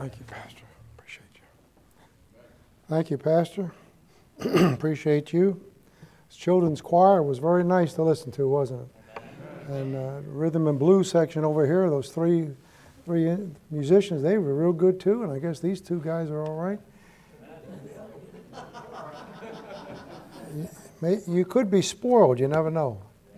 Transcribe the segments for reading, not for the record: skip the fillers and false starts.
Thank you, Pastor. Appreciate you. Thank you, Pastor. Appreciate you. This children's choir was very nice to listen to, wasn't it? And rhythm and blues section over here, those three musicians, they were real good too. And I guess these two guys are all right. You could be spoiled. You never know.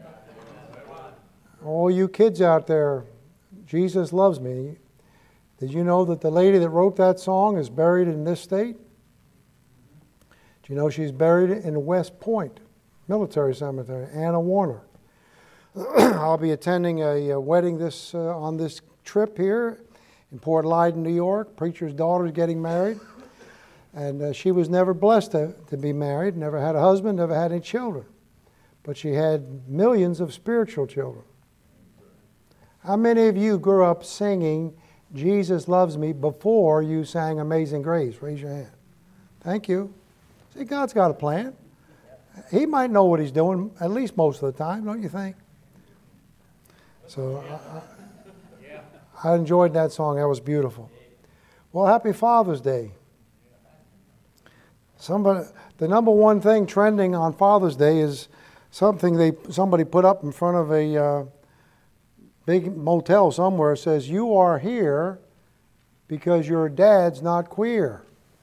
All you kids out there, Jesus loves me. Did you know that the lady that wrote that song is buried in this state? Do you know she's buried in West Point Military Cemetery? Anna Warner. I'll be attending a wedding on this trip here in Port Lyden, New York. Preacher's daughter's getting married. And she was never blessed to be married, never had a husband, never had any children. But she had millions of spiritual children. How many of you grew up singing Jesus Loves Me before you sang Amazing Grace? Raise your hand. Thank you. See, God's got a plan. He might know what He's doing, at least most of the time, don't you think? So I enjoyed that song. That was beautiful. Well, happy Father's Day. The number one thing trending on Father's Day is something somebody put up in front of a big motel somewhere. It says, "You are here because your dad's not queer."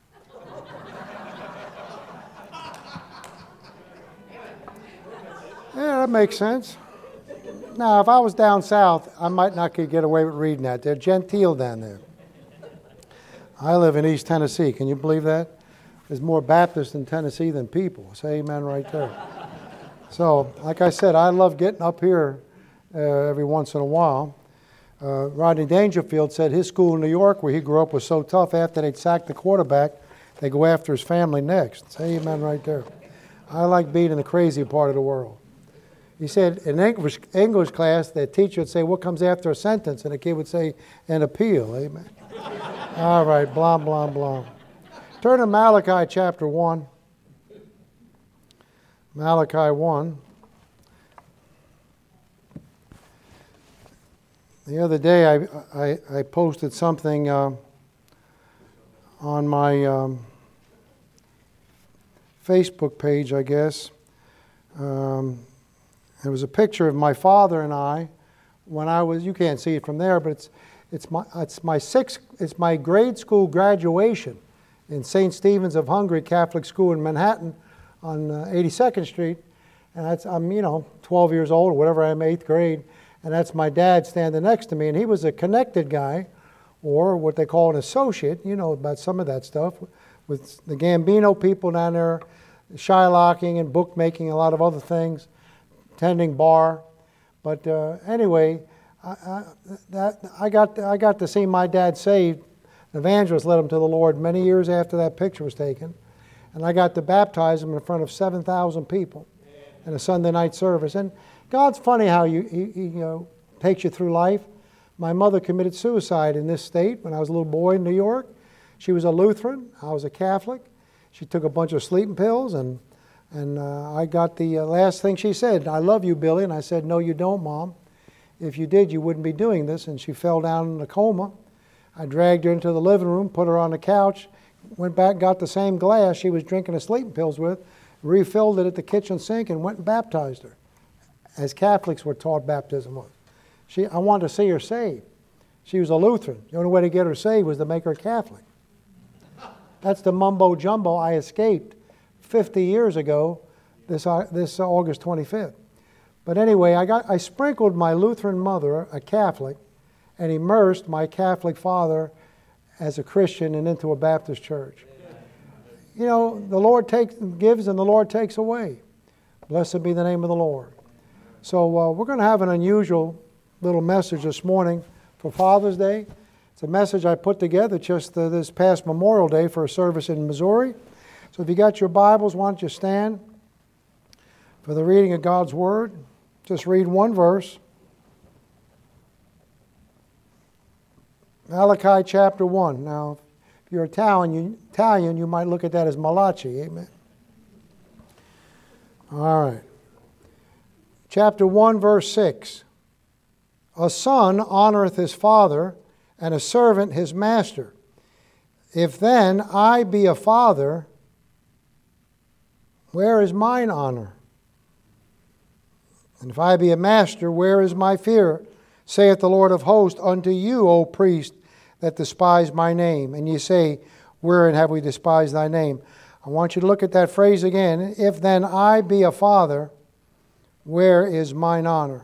Yeah, that makes sense. Now, if I was down south, I might not could get away with reading that. They're genteel down there. I live in East Tennessee. Can you believe that? There's more Baptists in Tennessee than people. Say amen right there. So, like I said, I love getting up here every once in a while. Rodney Dangerfield said his school in New York, where he grew up, was so tough after they'd sack the quarterback, they go after his family next. Say amen right there. I like being in the crazy part of the world. He said in English class, the teacher would say, "What comes after a sentence?" And the kid would say, "An appeal." Amen. All right, blah, blah, blah. Turn to Malachi chapter 1. Malachi 1. The other day I posted something on my Facebook page, I guess. It was a picture of my father and I when I was, you can't see it from there, but it's my grade school graduation in St. Stephen's of Hungary Catholic School in Manhattan on 82nd Street. And I'm 12 years old or whatever I am, 8th grade. And that's my dad standing next to me. And he was a connected guy, or what they call an associate, about some of that stuff, with the Gambino people down there, shylocking and bookmaking, a lot of other things, tending bar. But anyway, I got to see my dad saved. An evangelist led him to the Lord many years after that picture was taken. And I got to baptize him in front of 7,000 people in a Sunday night service. And God's funny how he takes you through life. My mother committed suicide in this state when I was a little boy in New York. She was a Lutheran. I was a Catholic. She took a bunch of sleeping pills, and I got the last thing she said, "I love you, Billy." And I said, "No, you don't, Mom. If you did, you wouldn't be doing this." And she fell down in a coma. I dragged her into the living room, put her on the couch, went back, got the same glass she was drinking the sleeping pills with, refilled it at the kitchen sink, and went and baptized her, as Catholics were taught baptism was. I wanted to see her saved. She was a Lutheran. The only way to get her saved was to make her Catholic. That's the mumbo jumbo I escaped 50 years ago, this August 25th. But anyway, I sprinkled my Lutheran mother, a Catholic, and immersed my Catholic father as a Christian and into a Baptist church. The Lord gives and the Lord takes away. Blessed be the name of the Lord. So we're going to have an unusual little message this morning for Father's Day. It's a message I put together just this past Memorial Day for a service in Missouri. So if you got your Bibles, why don't you stand for the reading of God's Word. Just read one verse. Malachi chapter 1. Now, if you're Italian, you might look at that as Malachi. Amen. All right. Chapter 1, verse 6. A son honoreth his father, and a servant his master. If then I be a father, where is mine honor? And if I be a master, where is my fear? Saith the Lord of hosts unto you, O priest, that despise my name. And ye say, wherein have we despised thy name? I want you to look at that phrase again. If then I be a father, where is mine honor?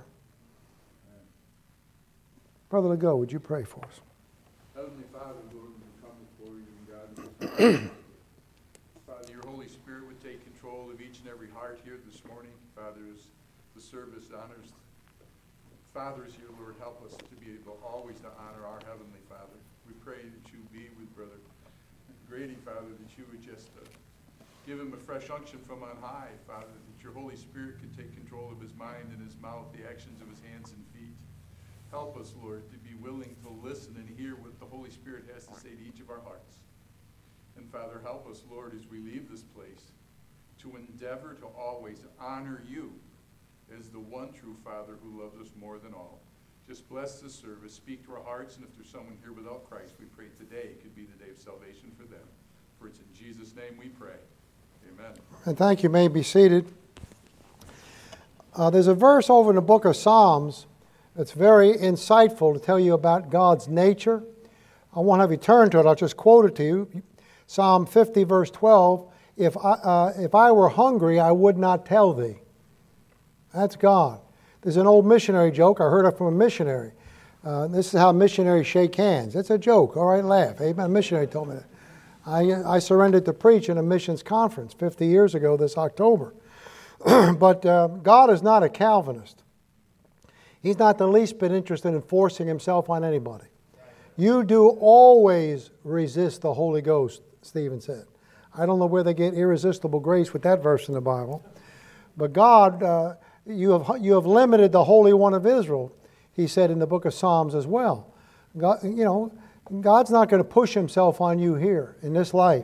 Brother Legault, would you pray for us? Heavenly Father, Lord, we come before you, God. Father, your Holy Spirit would take control of each and every heart here this morning. Father, as the service honors fathers here, Lord, help us to be able always to honor our Heavenly Father. We pray that you be with Brother Grady, Father, that you would just give him a fresh unction from on high, Father, that your Holy Spirit could take control of his mind and his mouth, the actions of his hands and feet. Help us, Lord, to be willing to listen and hear what the Holy Spirit has to say to each of our hearts. And Father, help us, Lord, as we leave this place, to endeavor to always honor you as the one true Father who loves us more than all. Just bless this service, speak to our hearts, and if there's someone here without Christ, we pray today could be the day of salvation for them. For it's in Jesus' name we pray. Amen. And thank you. You may be seated. There's a verse over in the book of Psalms that's very insightful to tell you about God's nature. I won't have you turn to it. I'll just quote it to you. Psalm 50, verse 12. If I were hungry, I would not tell thee. That's God. There's an old missionary joke. I heard it from a missionary. This is how missionaries shake hands. It's a joke. All right, laugh. Amen. A missionary told me that. I surrendered to preach in a missions conference 50 years ago this October. But God is not a Calvinist. He's not the least bit interested in forcing himself on anybody. You do always resist the Holy Ghost, Stephen said. I don't know where they get irresistible grace with that verse in the Bible. But God, you have limited the Holy One of Israel, he said in the book of Psalms as well. God, God's not going to push himself on you here in this life.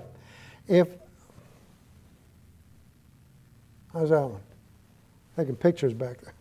How's that one? Taking pictures back there.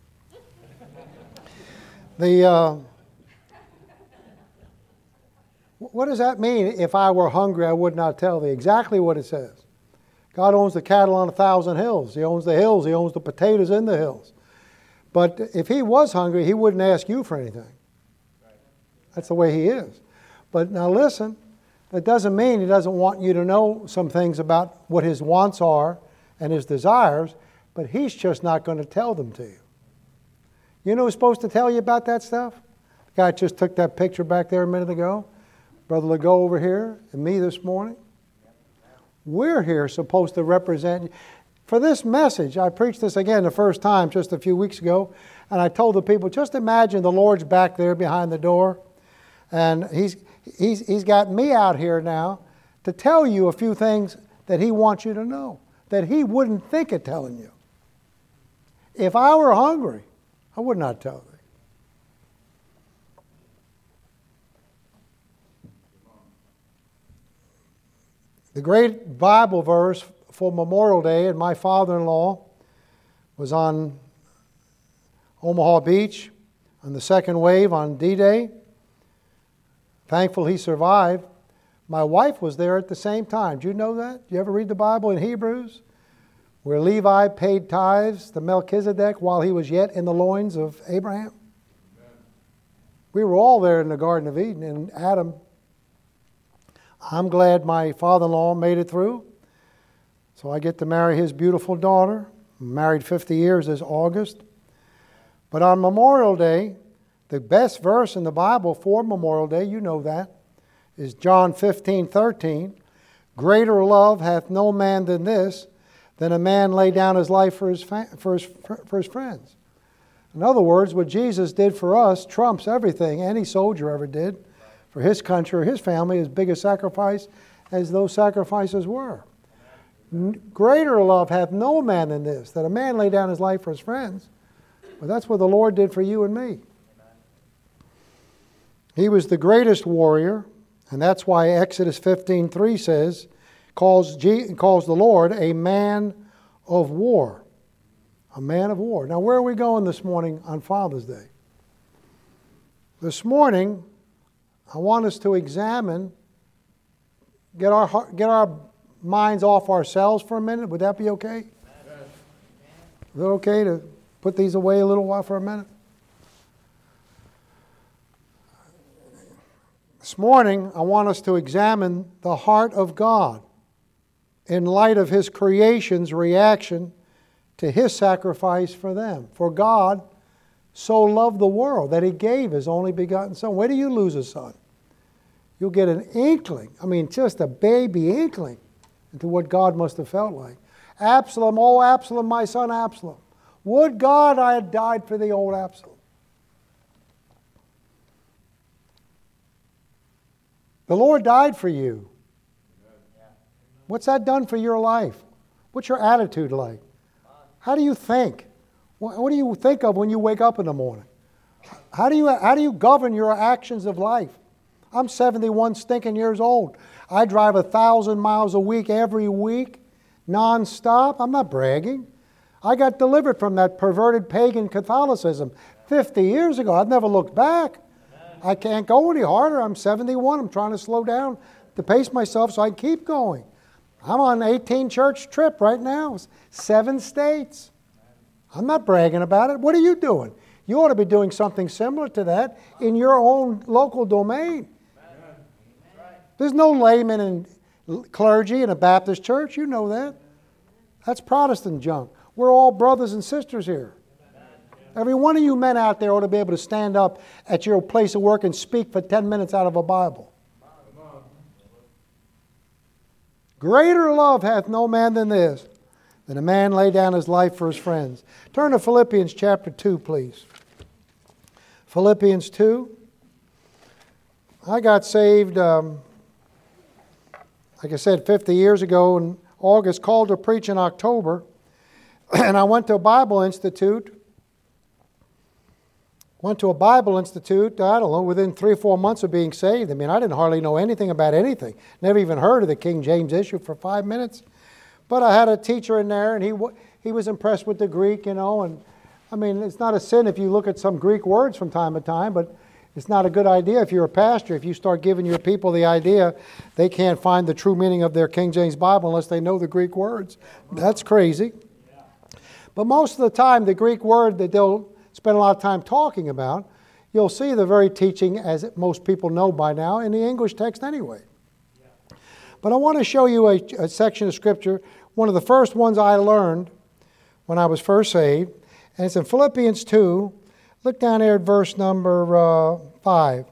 What does that mean? If I were hungry, I would not tell thee. Exactly what it says. God owns the cattle on 1,000 hills. He owns the hills. He owns the potatoes in the hills. But if he was hungry, he wouldn't ask you for anything. That's the way he is. But now listen, that doesn't mean he doesn't want you to know some things about what his wants are and his desires, but he's just not going to tell them to you. You know who's supposed to tell you about that stuff? The guy just took that picture back there a minute ago. Brother Legault over here and me this morning. We're here supposed to represent you. For this message, I preached this again the first time just a few weeks ago, and I told the people, just imagine the Lord's back there behind the door, and He's got me out here now to tell you a few things that He wants you to know, that He wouldn't think of telling you. If I were hungry, I would not tell thee. The great Bible verse for Memorial Day, and my father-in-law was on Omaha Beach on the second wave on D-Day. Thankful he survived. My wife was there at the same time. Do you know that? Do you ever read the Bible in Hebrews? Where Levi paid tithes to Melchizedek while he was yet in the loins of Abraham. Amen. We were all there in the Garden of Eden, and Adam. I'm glad my father-in-law made it through. So I get to marry his beautiful daughter. I'm married 50 years this August. But on Memorial Day, the best verse in the Bible for Memorial Day, you know that, is John 15:13. Greater love hath no man than this, than a man lay down his life for his friends. In other words, what Jesus did for us trumps everything any soldier ever did for his country or his family, as big a sacrifice as those sacrifices were. Greater love hath no man than this, that a man lay down his life for his friends. But that's what the Lord did for you and me. He was the greatest warrior, and that's why Exodus 15:3 says, calls the Lord a man of war. A man of war. Now, where are we going this morning on Father's Day? This morning, I want us to examine get our minds off ourselves for a minute? Would that be okay? Is it okay to put these away a little while for a minute? This morning, I want us to examine the heart of God in light of His creation's reaction to His sacrifice for them. For God so loved the world that He gave His only begotten Son. Where do you lose a son? You'll get an inkling, just a baby inkling into what God must have felt like. Absalom, oh Absalom, my son Absalom. Would God I had died for the old Absalom. The Lord died for you. What's that done for your life? What's your attitude like? How do you think? What do you think of when you wake up in the morning? How do you govern your actions of life? I'm 71 stinking years old. I drive 1,000 miles a week every week, non-stop. I'm not bragging. I got delivered from that perverted pagan Catholicism 50 years ago. I've never looked back. I can't go any harder. I'm 71. I'm trying to slow down to pace myself so I can keep going. I'm on an 18-church trip right now, 7 states. I'm not bragging about it. What are you doing? You ought to be doing something similar to that in your own local domain. There's no layman and clergy in a Baptist church. You know that. That's Protestant junk. We're all brothers and sisters here. Every one of you men out there ought to be able to stand up at your place of work and speak for 10 minutes out of a Bible. Greater love hath no man than this, than a man lay down his life for his friends. Turn to Philippians chapter 2, please. Philippians 2. I got saved, like I said, 50 years ago in August, called to preach in October. And I went to a Bible Institute. I don't know, within 3 or 4 months of being saved. I didn't hardly know anything about anything. Never even heard of the King James issue for 5 minutes. But I had a teacher in there, and he was impressed with the Greek, and it's not a sin if you look at some Greek words from time to time, but it's not a good idea if you're a pastor, if you start giving your people the idea they can't find the true meaning of their King James Bible unless they know the Greek words. That's crazy. But most of the time, the Greek word that they'll spend a lot of time talking about, you'll see the very teaching as most people know by now in the English text anyway. But I want to show you a section of Scripture, one of the first ones I learned when I was first saved, and it's in Philippians 2. Look down there at verse number 5.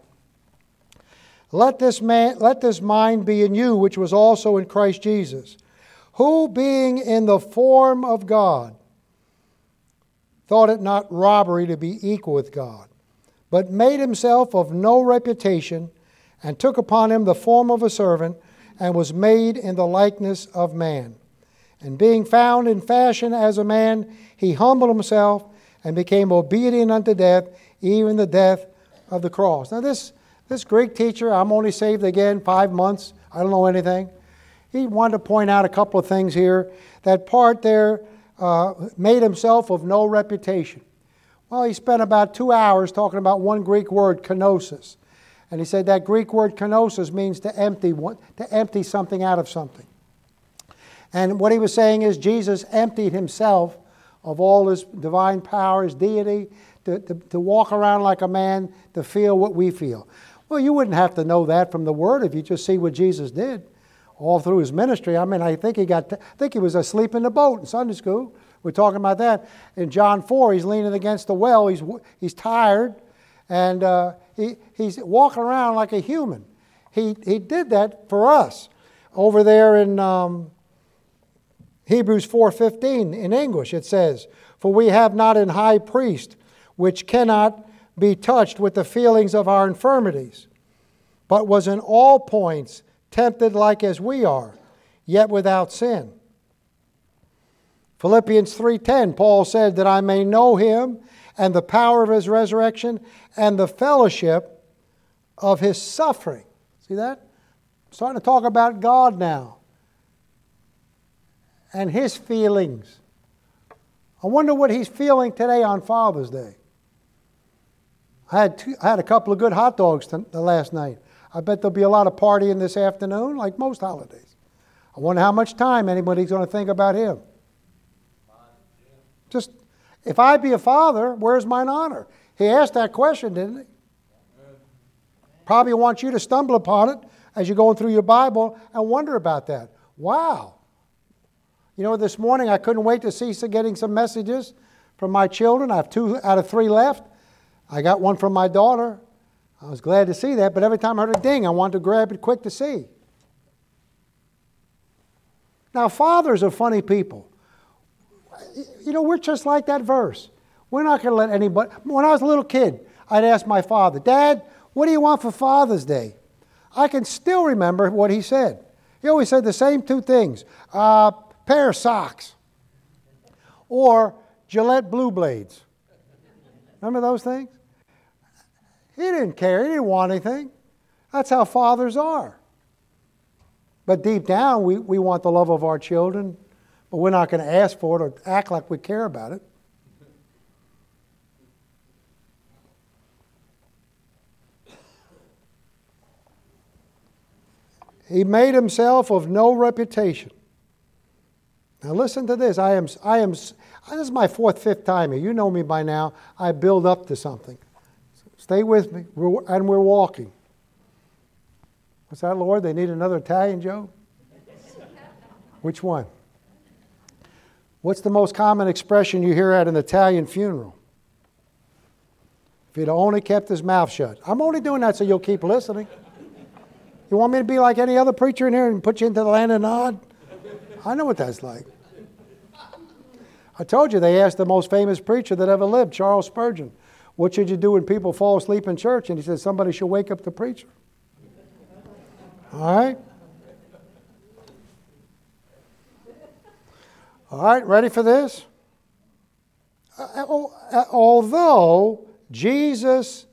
Let this mind be in you, which was also in Christ Jesus, who being in the form of God, thought it not robbery to be equal with God, but made himself of no reputation, and took upon him the form of a servant, and was made in the likeness of man. And being found in fashion as a man, he humbled himself, and became obedient unto death, even the death of the cross. Now this Greek teacher, I'm only saved again 5 months, I don't know anything. He wanted to point out a couple of things here. That part there, made himself of no reputation. Well, he spent about 2 hours talking about one Greek word, kenosis. And he said that Greek word kenosis means to empty something out of something. And what he was saying is Jesus emptied himself of all his divine power, his deity, to walk around like a man, to feel what we feel. Well, you wouldn't have to know that from the Word if you just see what Jesus did all through his ministry. I think he was asleep in the boat in Sunday school. We're talking about that. In John 4, he's leaning against the well. He's tired, and he's walking around like a human. He did that for us. Over there in Hebrews 4:15 in English, it says, "For we have not an high priest which cannot be touched with the feelings of our infirmities, but was in all points tempted like as we are, yet without sin." Philippians 3:10, Paul said that I may know him and the power of his resurrection and the fellowship of his suffering. See that? I'm starting to talk about God now and his feelings. I wonder what he's feeling today on Father's Day. I had a couple of good hot dogs the last night. I bet there'll be a lot of partying this afternoon, like most holidays. I wonder how much time anybody's going to think about him. Just, if I be a father, where's mine honor? He asked that question, didn't he? Probably wants you to stumble upon it as you're going through your Bible and wonder about that. Wow. You know, this morning I couldn't wait to see getting some messages from my children. I have 2 out of 3 left. I got one from my daughter. I was glad to see that, but every time I heard a ding, I wanted to grab it quick to see. Now, fathers are funny people. You know, we're just like that verse. We're not going to let anybody... When I was a little kid, I'd ask my father, Dad, what do you want for Father's Day? I can still remember what he said. He always said the same 2 things. Pair of socks. Or Gillette Blue Blades. Remember those things? He didn't care. He didn't want anything. That's how fathers are. But deep down, we want the love of our children, but we're not going to ask for it or act like we care about it. He made himself of no reputation. Now listen to this. This is my 4th, 5th time here. You know me by now. I build up to something. Stay with me. We're walking. What's that, Lord? They need another Italian joke? Which one? What's the most common expression you hear at an Italian funeral? If he'd only kept his mouth shut. I'm only doing that so you'll keep listening. You want me to be like any other preacher in here and put you into the land of Nod? I know what that's like. I told you they asked the most famous preacher that ever lived, Charles Spurgeon, what should you do when people fall asleep in church? And he said, somebody should wake up the preacher. All right? All right, ready for this? Although Jesus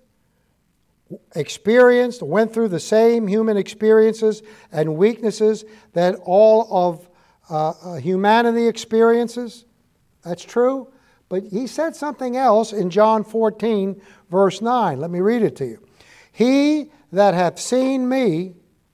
went through the same human experiences and weaknesses that all of humanity experiences, that's true. But he said something else in John 14, verse 9. Let me read it to you. He that hath seen me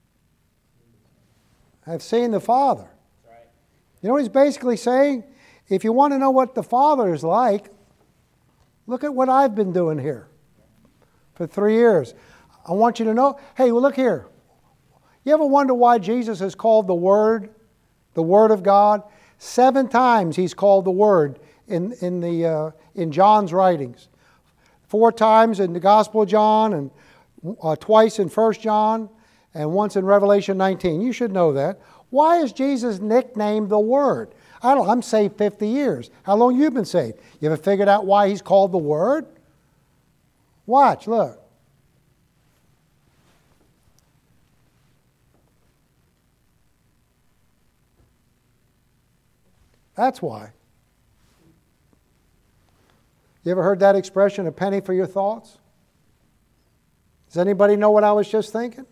hath seen the Father. You know what he's basically saying? If you want to know what the Father is like, look at what I've been doing here for 3 years. I want you to know, hey, well, look here. You ever wonder why Jesus is called the Word of God? 7 times he's called the Word in John's writings. 4 times in the Gospel of John, and twice in 1 John, and once in Revelation 19. You should know that. Why is Jesus nicknamed the Word? I'm saved 50 years. How long you been saved? You ever figured out why he's called the Word? Watch, look. That's why. You ever heard that expression, a penny for your thoughts? Does anybody know what I was just thinking?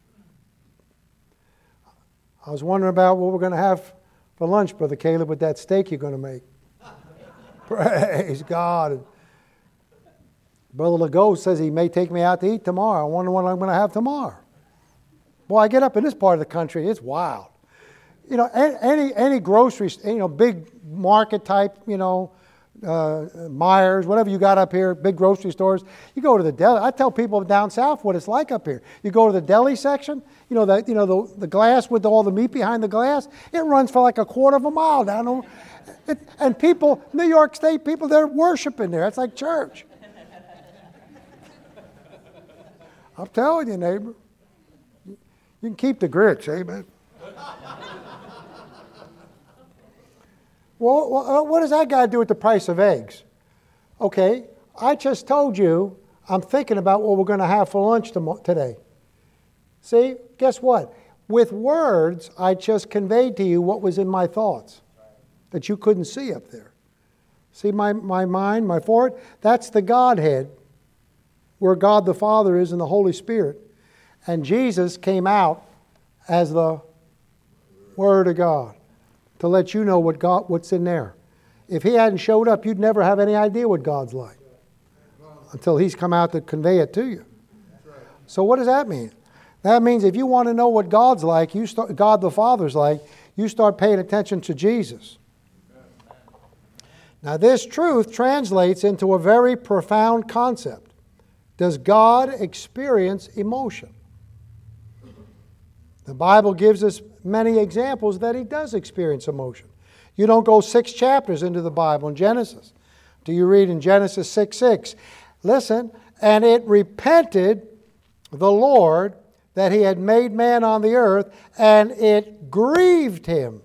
I was wondering about what we're going to have for lunch, Brother Caleb, with that steak you're going to make. Praise God. Brother Legault says he may take me out to eat tomorrow. I wonder what I'm going to have tomorrow. Boy, I get up in this part of the country, it's wild. You know, any grocery, big market type, Myers, whatever you got up here, big grocery stores. You go to the deli. I tell people down south what it's like up here. You go to the deli section. The glass with all the meat behind the glass. It runs for like a quarter of a mile down. And people, New York State people, they're worshiping there. It's like church. I'm telling you, neighbor. You can keep the grits, amen. Well, what does that got to do with the price of eggs? Okay, I just told you I'm thinking about what we're going to have for lunch today. See, guess what? With words, I just conveyed to you what was in my thoughts that you couldn't see up there. See my mind, my forehead? That's the Godhead, where God the Father is and the Holy Spirit. And Jesus came out as the Word of God to let you know what's in there. If he hadn't showed up, you'd never have any idea what God's like until he's come out to convey it to you. So what does that mean? That means if you want to know what God's like, God the Father's like, you start paying attention to Jesus. Now this truth translates into a very profound concept. Does God experience emotion? The Bible gives us many examples that He does experience emotion. You don't go 6 chapters into the Bible in Genesis. Do you read in Genesis 6:6? Listen, and it repented the Lord that He had made man on the earth, and it grieved Him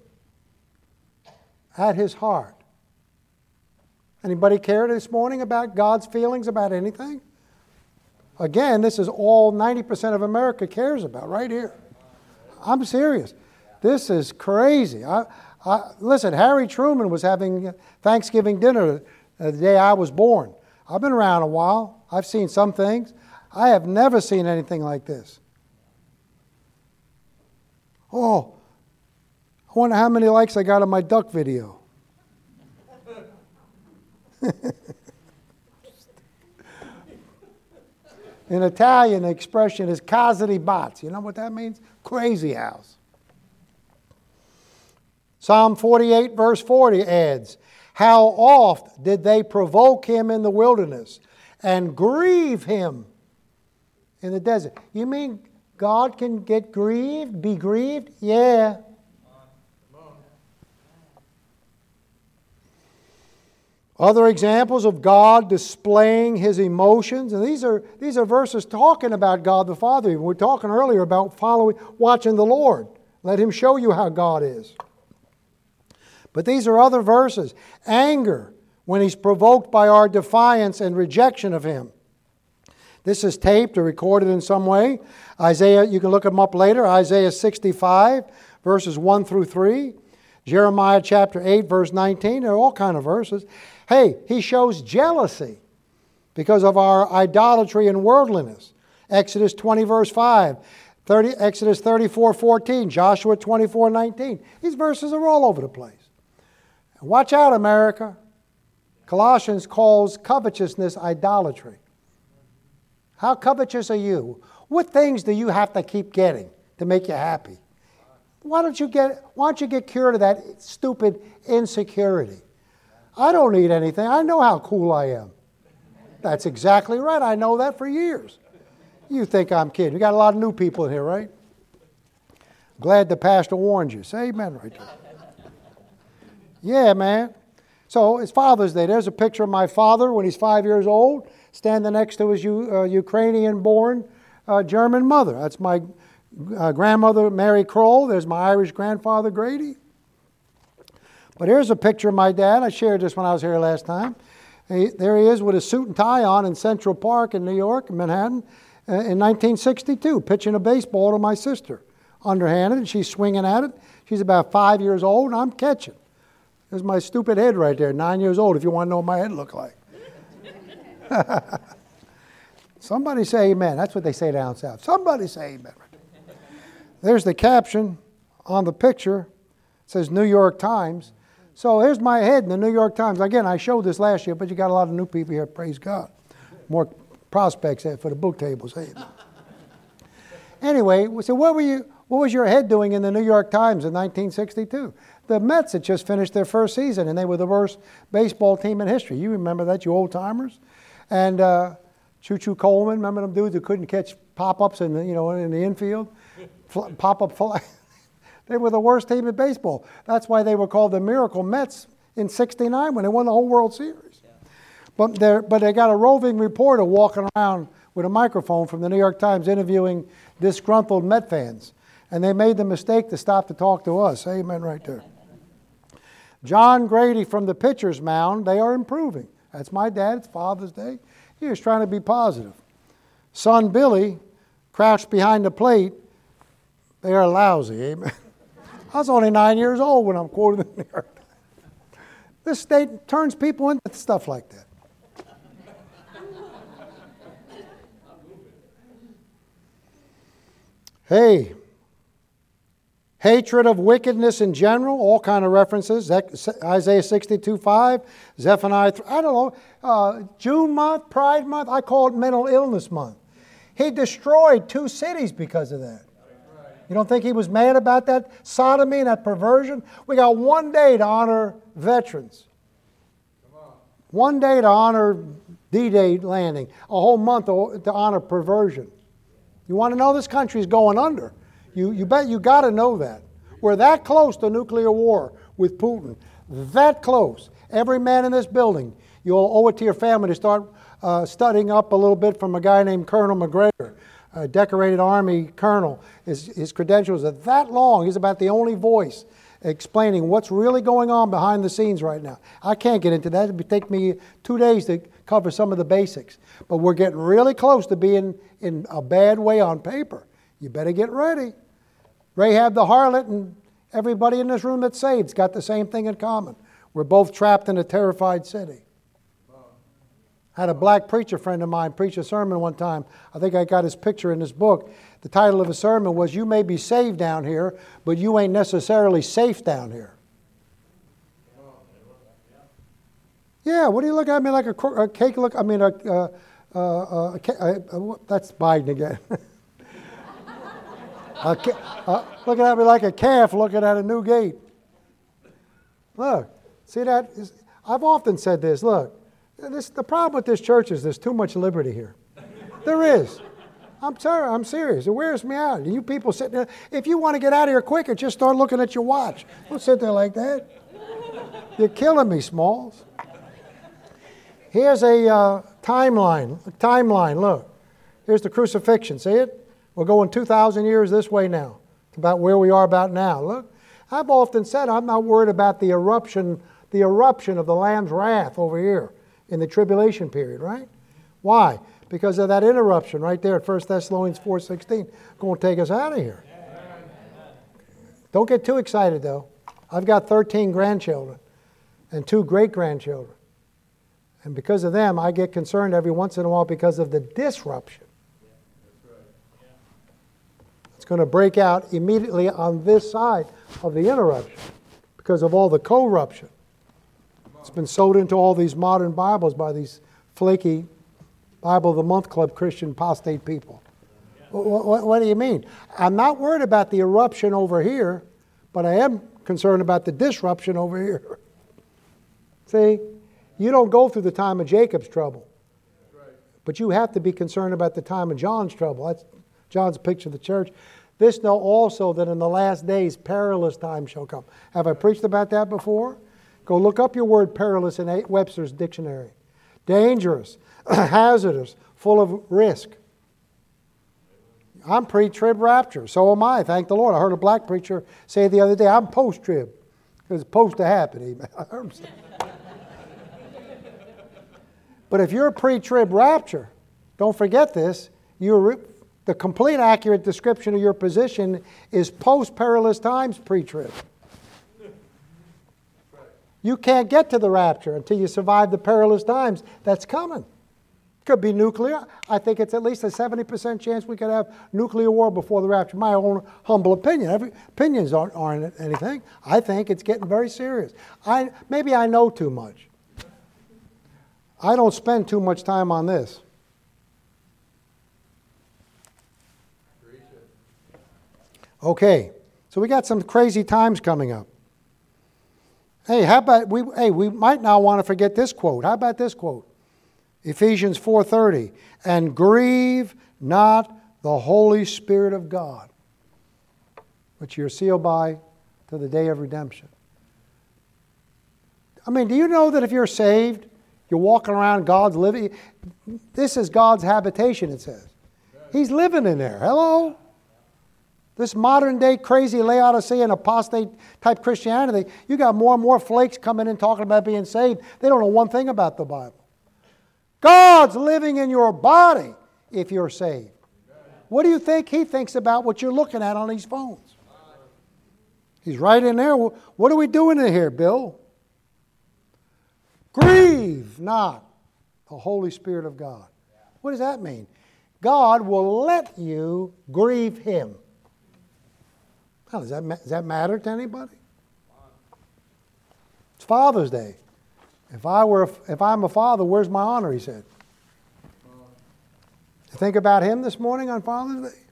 at His heart. Anybody care this morning about God's feelings about anything? Again, this is all 90% of America cares about right here. I'm serious. This is crazy. Listen, Harry Truman was having Thanksgiving dinner the day I was born. I've been around a while. I've seen some things. I have never seen anything like this. Oh, I wonder how many likes I got on my duck video. In Italian, the expression is casa di bozze. You know what that means? Crazy house. Psalm 48 verse 40 adds, how oft did they provoke Him in the wilderness and grieve Him in the desert? You mean God can get grieved, be grieved? Yeah. Other examples of God displaying His emotions, and these are verses talking about God the Father. We were talking earlier about watching the Lord. Let Him show you how God is. But these are other verses. Anger, when He's provoked by our defiance and rejection of Him. This is taped or recorded in some way. Isaiah, you can look them up later. Isaiah 65, verses 1 through 3. Jeremiah chapter 8, verse 19. There are all kinds of verses. Hey, He shows jealousy because of our idolatry and worldliness. Exodus 20, verse 5. Exodus 34, 14. Joshua 24, 19. These verses are all over the place. Watch out, America. Colossians calls covetousness idolatry. How covetous are you? What things do you have to keep getting to make you happy? Why don't you get cured of that stupid insecurity? I don't need anything. I know how cool I am. That's exactly right. I know that for years. You think I'm kidding. We got a lot of new people in here, right? Glad the pastor warned you. Say amen right there. Yeah, man. So it's Father's Day. There's a picture of my father when he's 5 years old, standing next to his Ukrainian-born German mother. That's my grandmother, Mary Kroll. There's my Irish grandfather, Grady. But here's a picture of my dad. I shared this when I was here last time. There he is with a suit and tie on in Central Park in New York, Manhattan, in 1962, pitching a baseball to my sister. Underhanded, and she's swinging at it. She's about 5 years old, and I'm catching. There's my stupid head right there, 9 years old, if you want to know what my head looked like. Somebody say amen. That's what they say down south. Somebody say amen. There's the caption on the picture. It says New York Times. So here's my head in the New York Times. Again, I showed this last year, but you got a lot of new people here. Praise God. More prospects for the book tables. Hey. Anyway, so what was your head doing in the New York Times in 1962? The Mets had just finished their first season, and they were the worst baseball team in history. You remember that, you old timers? And Choo-Choo Coleman, remember them dudes who couldn't catch pop-ups in the infield? Pop-up fly. They were the worst team in baseball. That's why they were called the Miracle Mets in '69 when they won the whole World Series. Yeah. But they got a roving reporter walking around with a microphone from the New York Times interviewing disgruntled Met fans. And they made the mistake to stop to talk to us. Amen right there. John Grady from the pitcher's mound, they are improving. That's my dad. It's Father's Day. He was trying to be positive. Son Billy, crouched behind the plate, they are lousy. Amen. I was only 9 years old when I'm quoted in the New York Times. This state turns people into stuff like that. Hey, hatred of wickedness in general, all kind of references. Isaiah 62:5, Zephaniah, I don't know, June month, Pride month, I call it Mental Illness Month. He destroyed 2 cities because of that. You don't think he was mad about that sodomy and that perversion? We got 1 day to honor veterans. 1 day to honor D-Day landing. A whole month to honor perversion. You want to know this country is going under. You bet you got to know that. We're that close to nuclear war with Putin. That close. Every man in this building, you'll owe it to your family to start studying up a little bit from a guy named Colonel McGregor, a decorated Army colonel. His credentials are that long. He's about the only voice explaining what's really going on behind the scenes right now. I can't get into that. It would take me 2 days to cover some of the basics. But we're getting really close to being in a bad way on paper. You better get ready. Rahab the harlot and everybody in this room that's saved's got the same thing in common. We're both trapped in a terrified city. I had a black preacher friend of mine preach a sermon one time. I think I got his picture in this book. The title of his sermon was, "You may be saved down here, but you ain't necessarily safe down here." Yeah, what do you look at me like a cake? Look, I mean, that's Biden again. Looking at me like a calf looking at a new gate. Look, see that? I've often said this. Look, the problem with this church is there's too much liberty here. There is. I'm serious. It wears me out. You people sitting there, if you want to get out of here quicker, just start looking at your watch. Don't sit there like that. You're killing me, Smalls. Here's a timeline. Look, here's the crucifixion. See it? We're going 2,000 years this way now. It's about where we are about now. Look, I've often said I'm not worried about the eruption of the Lamb's wrath over here in the tribulation period, right? Why? Because of that interruption right there at 1 Thessalonians 4:16. Going to take us out of here. Don't get too excited, though. I've got 13 grandchildren and 2 great-grandchildren. And because of them, I get concerned every once in a while because of the disruption. It's going to break out immediately on this side of the interruption because of all the corruption. It's been sewed into all these modern Bibles by these flaky Bible of the Month Club Christian apostate people. What do you mean? I'm not worried about the eruption over here, but I am concerned about the disruption over here. See? You don't go through the time of Jacob's trouble. But you have to be concerned about the time of John's trouble. That's John's picture of the church. This know also that in the last days perilous times shall come. Have I preached about that before? Go look up your word perilous in Webster's dictionary. Dangerous, hazardous, full of risk. I'm pre-trib rapture. So am I, thank the Lord. I heard a black preacher say the other day, I'm post-trib. Because it's supposed to happen. But if you're a pre-trib rapture, don't forget this, the complete accurate description of your position is post-perilous times pre-trib. You can't get to the rapture until you survive the perilous times that's coming. Could be nuclear. I think it's at least a 70% chance we could have nuclear war before the rapture. My own humble opinion. Opinions aren't anything. I think it's getting very serious. Maybe I know too much. I don't spend too much time on this. Okay, so we got some crazy times coming up. Hey, how about we might not want to forget this quote. How about this quote? Ephesians 4:30, and grieve not the Holy Spirit of God, which you're sealed by to the day of redemption. I mean, do you know that if you're saved, you're walking around God's living? This is God's habitation, it says. He's living in there. Hello? This modern day crazy Laodicean apostate type Christianity, you got more and more flakes coming in talking about being saved. They don't know one thing about the Bible. God's living in your body if you're saved. What do you think He thinks about what you're looking at on these phones? He's right in there. What are we doing in here, Bill? Grieve not the Holy Spirit of God. What does that mean? God will let you grieve Him. Well, does that matter to anybody? It's Father's Day. If I'm a father, where's my honor, he said. Think about him this morning on Father's Day.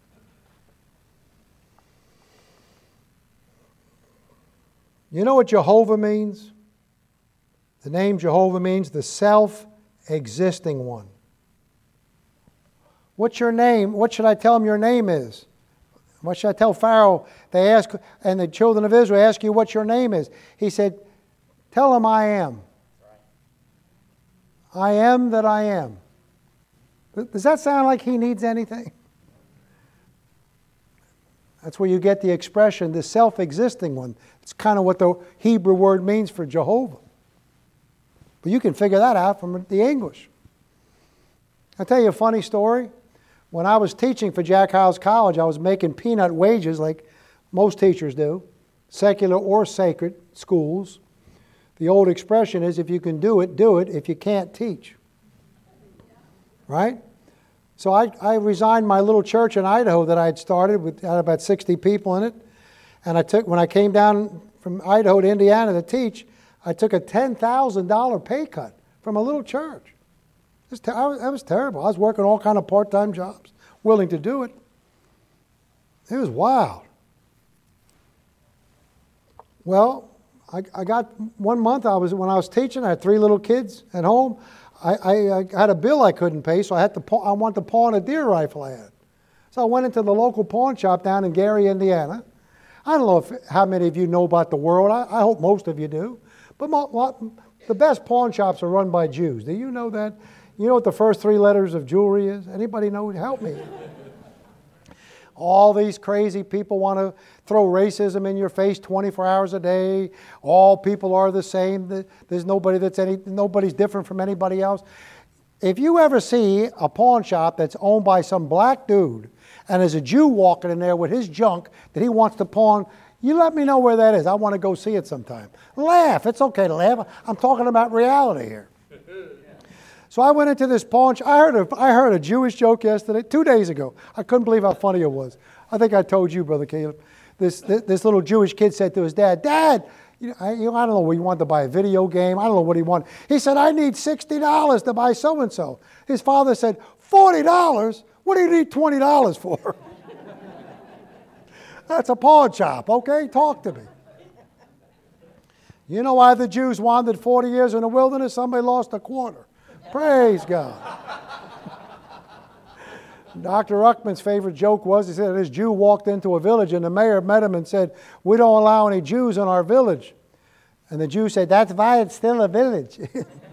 You know what Jehovah means? The name Jehovah means the self-existing one. What's your name? What should I tell him your name is? What should I tell Pharaoh? They ask, and the children of Israel ask you what your name is. He said, tell him I am. I am that I am. Does that sound like he needs anything? That's where you get the expression, the self-existing one. It's kind of what the Hebrew word means for Jehovah. But you can figure that out from the English. I'll tell you a funny story. When I was teaching for Jack Hyles College, I was making peanut wages like most teachers do, secular or sacred schools. The old expression is, if you can do it, do it. If you can't, teach. Right? So I resigned my little church in Idaho that I had started with had about 60 people in it. And when I came down from Idaho to Indiana to teach, I took a $10,000 pay cut from a little church. That was terrible. I was working all kind of part-time jobs, willing to do it. It was wild. Well, I got 1 month. When I was teaching, I had 3 little kids at home. I had a bill I couldn't pay, so I wanted to pawn a deer rifle I had. So I went into the local pawn shop down in Gary, Indiana. I don't know how many of you know about the world. I hope most of you do. But the best pawn shops are run by Jews. Do you know that? You know what the first 3 letters of jewelry is? Anybody know? Help me. All these crazy people want to throw racism in your face 24 hours a day. All people are the same. There's nobody's different from anybody else. If you ever see a pawn shop that's owned by some black dude and there's a Jew walking in there with his junk that he wants to pawn, you let me know where that is. I want to go see it sometime. Laugh. It's okay to laugh. I'm talking about reality here. So I went into this pawn shop. I heard a Jewish joke yesterday, 2 days ago. I couldn't believe how funny it was. I think I told you, Brother Caleb. This little Jewish kid said to his dad, Dad, I don't know what he wanted to buy, a video game. I don't know what he wanted. He said, I need $60 to buy so-and-so. His father said, $40? What do you need $20 for? That's a pawn shop, okay? Talk to me. You know why the Jews wandered 40 years in the wilderness? Somebody lost a quarter. Praise God. Dr. Ruckman's favorite joke was, he said, this Jew walked into a village and the mayor met him and said, we don't allow any Jews in our village. And the Jew said, that's why it's still a village.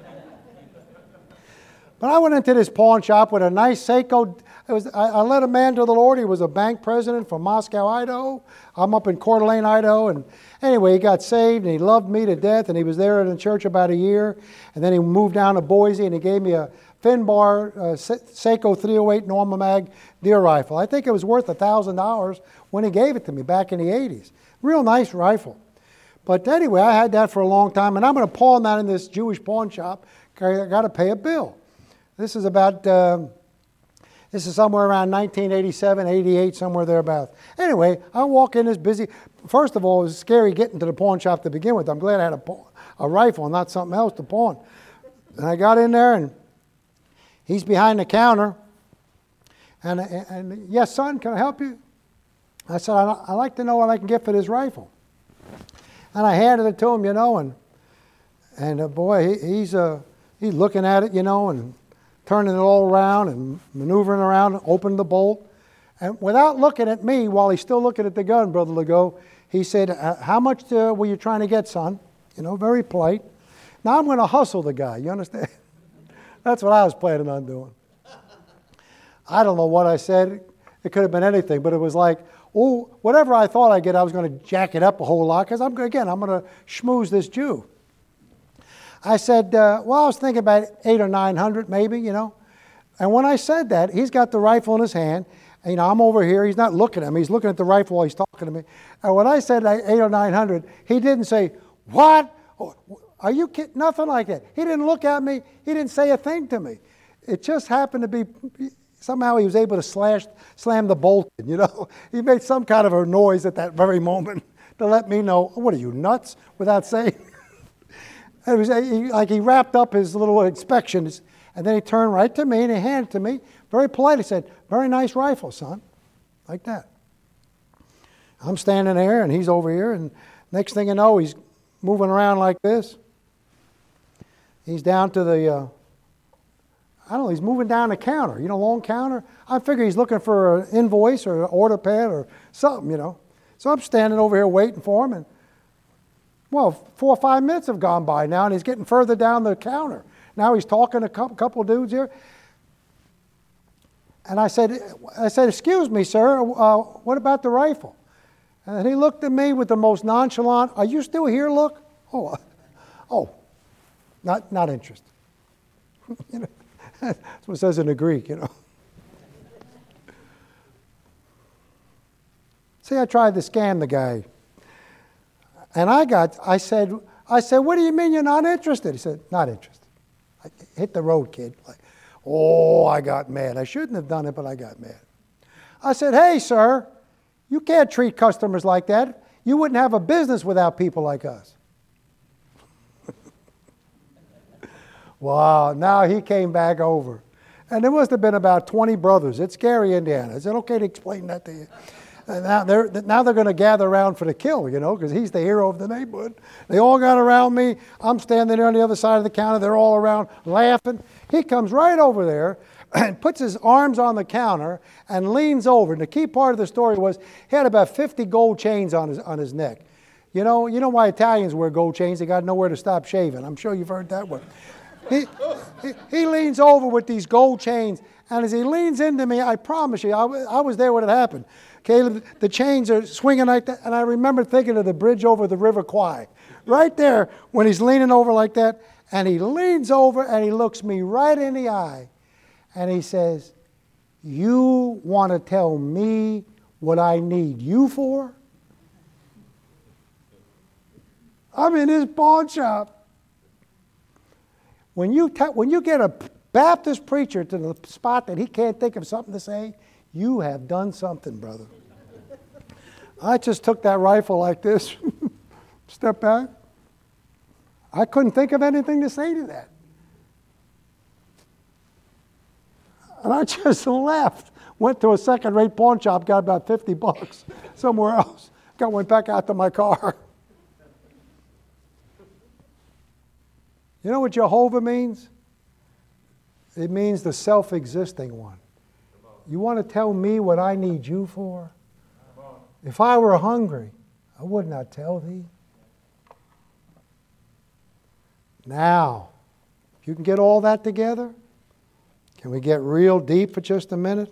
But I went into this pawn shop with a nice Seiko. I led a man to the Lord. He was a bank president from Moscow, Idaho. I'm up in Coeur d'Alene, Idaho. And anyway, he got saved and he loved me to death. And he was there in the church about a year. And then he moved down to Boise and he gave me a Finbar Seiko 308 Norma Mag deer rifle. I think it was worth $1,000 when he gave it to me back in the 80s. Real nice rifle. But anyway, I had that for a long time. And I'm going to pawn that in this Jewish pawn shop. I got to pay a bill. This is somewhere around 1987, 88, somewhere thereabouts. Anyway, I walk in this busy. First of all, it was scary getting to the pawn shop to begin with. I'm glad I had a rifle and not something else to pawn. And I got in there, and he's behind the counter. And yes, son, can I help you? I said, I'd like to know what I can get for this rifle. And I handed it to him, and boy, he's looking at it, and turning it all around and maneuvering around, opening the bolt. And without looking at me, while he's still looking at the gun, Brother Legault, he said, how much were you trying to get, son? Very polite. Now I'm going to hustle the guy, you understand? That's what I was planning on doing. I don't know what I said. It could have been anything, but it was like, whatever I thought I'd get, I was going to jack it up a whole lot, because I'm going to schmooze this Jew. I said, I was thinking about 800 or 900 maybe, And when I said that, he's got the rifle in his hand. And, I'm over here. He's not looking at me. He's looking at the rifle while he's talking to me. And when I said 800 or 900, he didn't say, what? Are you kidding? Nothing like that. He didn't look at me. He didn't say a thing to me. It just happened to be, somehow he was able to slam the bolt in, He made some kind of a noise at that very moment to let me know, what are you, nuts? Without saying. It was like he wrapped up his little inspections, and then he turned right to me and he handed it to me, very politely said, "Very nice rifle, son." Like that. I'm standing there and he's over here, and next thing you know, he's moving around like this. He's down to the, I don't know, he's moving down the counter, long counter. I figure he's looking for an invoice or an order pad or something, So I'm standing over here waiting for him, and, 4 or 5 minutes have gone by now, and he's getting further down the counter. Now he's talking to a couple dudes here. And I said, "Excuse me, sir, what about the rifle?" And he looked at me with the most nonchalant, "Are you still here, look?" Oh, not interested. That's what it says in the Greek, See, I tried to scam the guy. And I said, "What do you mean you're not interested?" He said, "Not interested." I hit the road, kid. I got mad. I shouldn't have done it, but I got mad. I said, "Hey, sir, you can't treat customers like that. You wouldn't have a business without people like us." Wow, now he came back over. And there must have been about 20 brothers. It's Gary, Indiana. Is it okay to explain that to you? And now they're going to gather around for the kill, because he's the hero of the neighborhood. They all got around me. I'm standing there on the other side of the counter. They're all around laughing. He comes right over there and puts his arms on the counter and leans over. And the key part of the story was he had about 50 gold chains on his neck. You know why Italians wear gold chains? They got nowhere to stop shaving. I'm sure you've heard that one. He leans over with these gold chains, and as he leans into me, I promise you, I was there when it happened. Caleb, the chains are swinging like that, and I remember thinking of the bridge over the River Kwai. Right there, when he's leaning over like that, and he leans over and he looks me right in the eye, and he says, "You want to tell me what I need you for?" I'm in his pawn shop. When you get a Baptist preacher to the spot that he can't think of something to say, you have done something, brother. I just took that rifle like this, stepped back. I couldn't think of anything to say to that. And I just left, went to a second-rate pawn shop, got about $50 somewhere else. Went back out to my car. You know what Jehovah means? It means the self-existing one. You want to tell me what I need you for? If I were hungry, I would not tell thee. Now, if you can get all that together, can we get real deep for just a minute?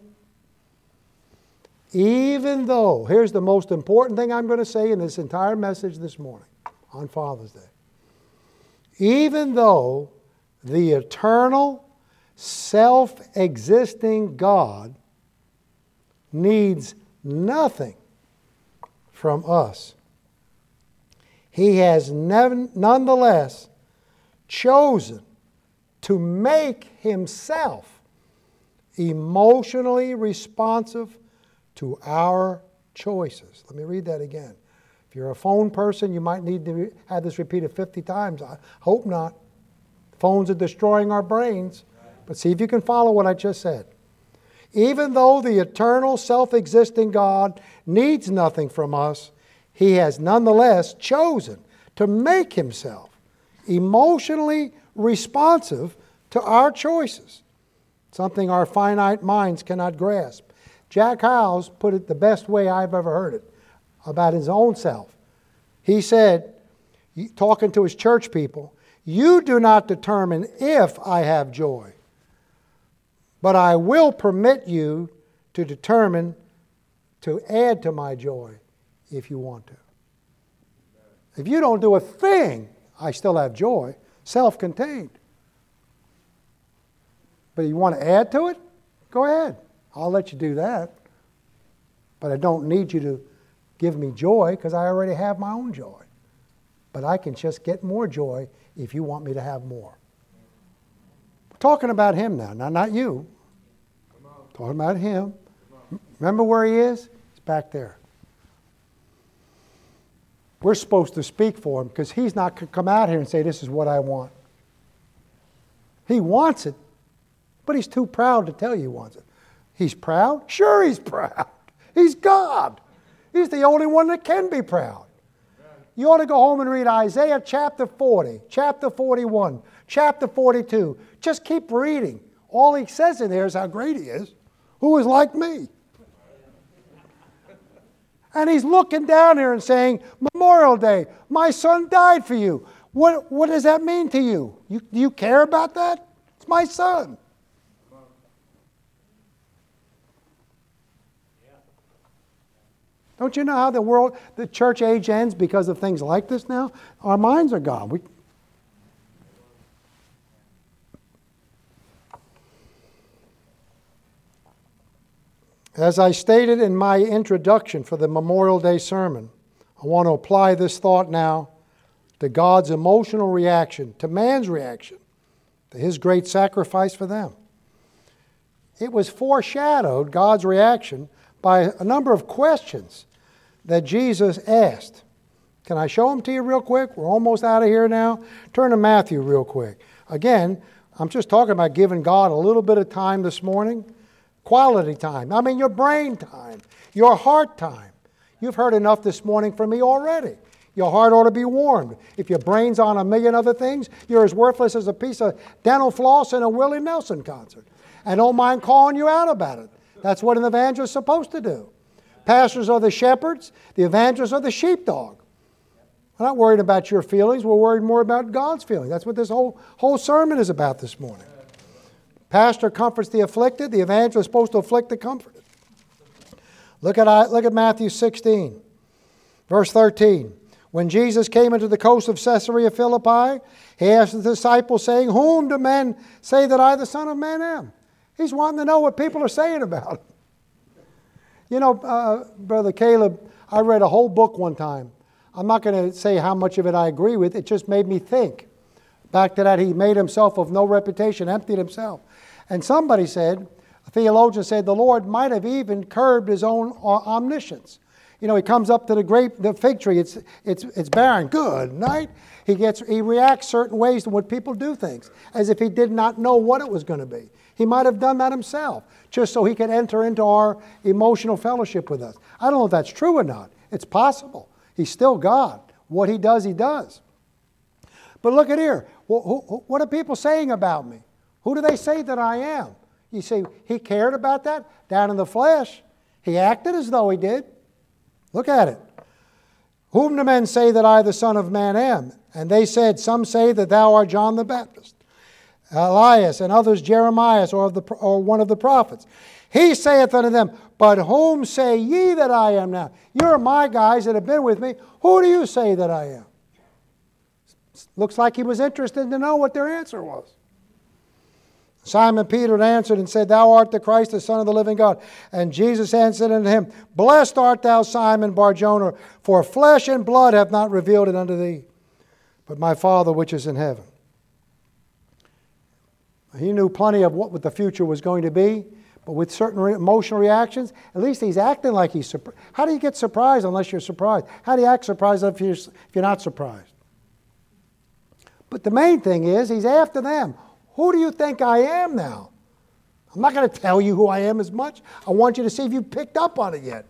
Even though, here's the most important thing I'm going to say in this entire message this morning on Father's Day. Even though the eternal, self-existing God needs nothing from us, He has nonetheless chosen to make Himself emotionally responsive to our choices. Let me read that again. If you're a phone person, you might need to have this repeated 50 times. I hope not. Phones are destroying our brains. But see if you can follow what I just said. Even though the eternal, self-existing God needs nothing from us, He has nonetheless chosen to make Himself emotionally responsive to our choices, something our finite minds cannot grasp. Jack Hyles put it the best way I've ever heard it about his own self. He said, talking to his church people, "You do not determine if I have joy, but I will permit you to determine to add to my joy if you want to." If you don't do a thing, I still have joy, self-contained. But you want to add to it? Go ahead. I'll let you do that. But I don't need you to give me joy because I already have my own joy. But I can just get more joy if you want me to have more. We're talking about Him now, not you. Talking about Him. Remember where He is? He's back there. We're supposed to speak for Him because He's not going to come out here and say, "This is what I want." He wants it, But he's too proud to tell you he wants it. He's proud? Sure he's proud. He's God. He's the only one that can be proud. You ought to go home and read Isaiah chapter 40, chapter 41, chapter 42. Just keep reading. All he says in there is how great he is. Who is like me? And he's looking down here and saying, Memorial Day, my son died for you. What does that mean to you? Do you care about that? It's my son. Don't you know how the church age ends because of things like this now? Our minds are gone. As I stated in my introduction for the Memorial Day sermon, I want to apply this thought now to God's emotional reaction, to man's reaction, to his great sacrifice for them. It was foreshadowed, God's reaction, by a number of questions that Jesus asked. Can I show them to you real quick? We're almost out of here now. Turn to Matthew real quick. Again, I'm just talking about giving God a little bit of time this morning. Quality time. I mean your brain time, your heart time. You've heard enough this morning from me already. Your heart ought to be warmed. If your brain's on a million other things, you're as worthless as a piece of dental floss in a Willie Nelson concert. And don't mind calling you out about it. That's what an evangelist is supposed to do. Pastors are the shepherds. The evangelists are the sheepdog. We're not worried about your feelings. We're worried more about God's feelings. That's what this whole sermon is about this morning. Pastor comforts the afflicted. The evangelist is supposed to afflict the comforted. Look at Matthew 16, verse 13. When Jesus came into the coast of Caesarea Philippi, he asked the disciples, saying, Whom do men say that I, the Son of Man, am? He's wanting to know what people are saying about him. You know, Brother Caleb, I read a whole book one time. I'm not going to say how much of it I agree with. It just made me think. Back to that, he made himself of no reputation, emptied himself. And somebody said, a theologian said, the Lord might have even curbed his own omniscience. You know, he comes up to the fig tree, it's barren. Good night. He reacts certain ways to what people do things, as if he did not know what it was going to be. He might have done that himself, just so he could enter into our emotional fellowship with us. I don't know if that's true or not. It's possible. He's still God. What he does, he does. But look at here. What are people saying about me? Who do they say that I am? You say, he cared about that? Down in the flesh. He acted as though he did. Look at it. Whom do men say that I, the Son of Man, am? And they said, Some say that thou art John the Baptist, Elias, and others Jeremiah, or one of the prophets. He saith unto them, But whom say ye that I am now? You're my guys that have been with me. Who do you say that I am? Looks like he was interested to know what their answer was. Simon Peter answered and said, Thou art the Christ, the Son of the living God. And Jesus answered unto him, Blessed art thou, Simon Bar-Jonah, for flesh and blood have not revealed it unto thee, but my Father which is in heaven. He knew plenty of what the future was going to be, but with certain emotional reactions, at least he's acting like he's surprised. How do you get surprised unless you're surprised? How do you act surprised if you're not surprised? But the main thing is, he's after them. Who do you think I am now? I'm not going to tell you who I am as much. I want you to see if you picked up on it yet.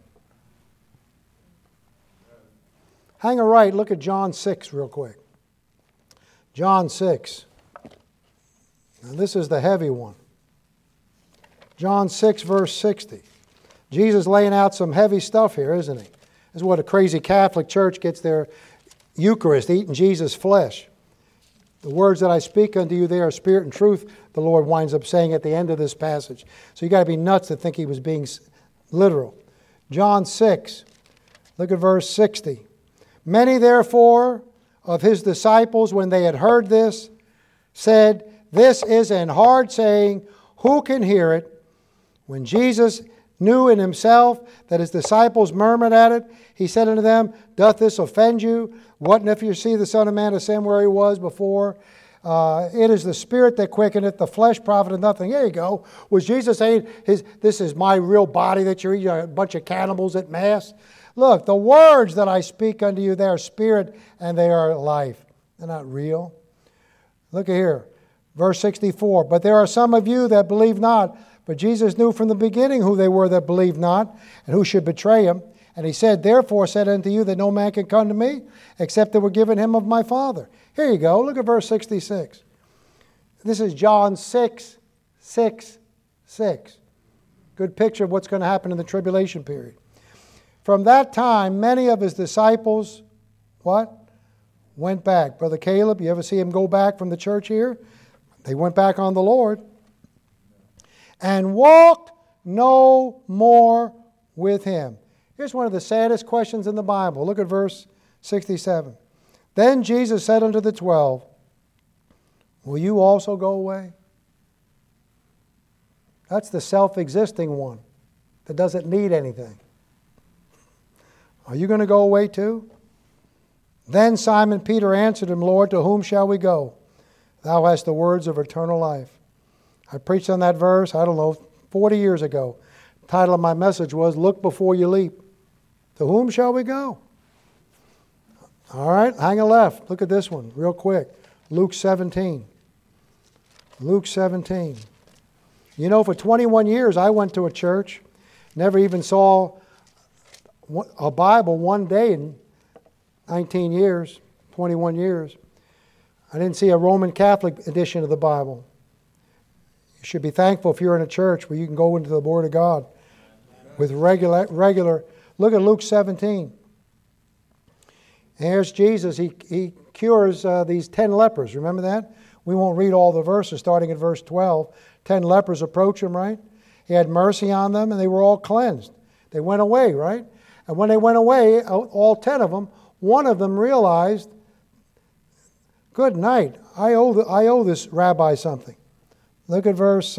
Hang a right, look at John 6 real quick. John 6. Now this is the heavy one. John 6, verse 60. Jesus laying out some heavy stuff here, isn't he? This is what a crazy Catholic church gets their Eucharist, eating Jesus' flesh. The words that I speak unto you, they are spirit and truth, the Lord winds up saying at the end of this passage. So you got to be nuts to think he was being literal. John 6, look at verse 60. Many therefore of his disciples, when they had heard this, said, This is an hard saying, who can hear it? When Jesus knew in himself that his disciples murmured at it, he said unto them, Doth this offend you? What if you see the Son of Man ascend where he was before? It is the Spirit that quickeneth, the flesh profiteth nothing. There you go. Was Jesus saying, this is my real body that you're eating, a bunch of cannibals at Mass? Look, the words that I speak unto you, they are spirit and they are life. They're not real. Look here. Verse 64, but there are some of you that believe not. But Jesus knew from the beginning who they were that believed not, and who should betray him. And he said, therefore said unto you that no man can come to me, except that were given him of my Father. Here you go. Look at verse 66. This is John 6, 6, 6. Good picture of what's going to happen in the tribulation period. From that time, many of his disciples, what? Went back. Brother Caleb, you ever see him go back from the church here? They went back on the Lord. And walked no more with him. Here's one of the saddest questions in the Bible. Look at verse 67. Then Jesus said unto the 12, will you also go away? That's the self-existing one that doesn't need anything. Are you going to go away too? Then Simon Peter answered him, Lord, to whom shall we go? Thou hast the words of eternal life. I preached on that verse, 40 years ago. The title of my message was, Look Before You Leap. To whom shall we go? All right, hang a left. Look at this one real quick. Luke 17. Luke 17. You know, for 21 years I went to a church, never even saw a Bible one day in 19 years, 21 years. I didn't see a Roman Catholic edition of the Bible. You should be thankful if you're in a church where you can go into the Word of God with regular. Look at Luke 17. And here's Jesus. He cures these 10 lepers. Remember that? We won't read all the verses starting at verse 12. 10 lepers approach him, right? He had mercy on them and they were all cleansed. They went away, right? And when they went away, all 10 of them, one of them realized, good night, I owe this rabbi something. Look at verse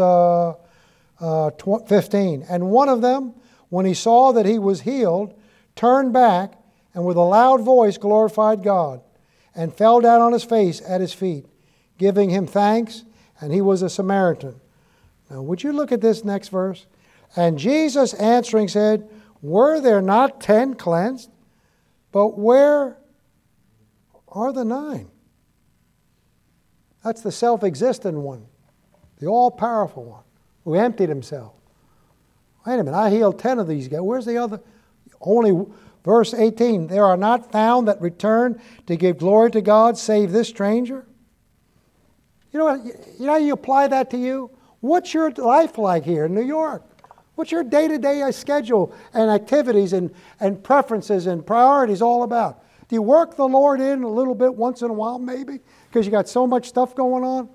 15. And one of them, when he saw that he was healed, turned back and with a loud voice glorified God and fell down on his face at his feet, giving him thanks, and he was a Samaritan. Now, would you look at this next verse? And Jesus answering said, were there not 10 cleansed? But where are the 9? That's the self-existent one, the all-powerful one, who emptied himself. Wait a minute, I healed 10 of these guys. Where's the other? Only, verse 18, there are not found that return to give glory to God, save this stranger. You know how you apply that to you? What's your life like here in New York? What's your day-to-day schedule and activities and preferences and priorities all about? Do you work the Lord in a little bit once in a while maybe because you got so much stuff going on?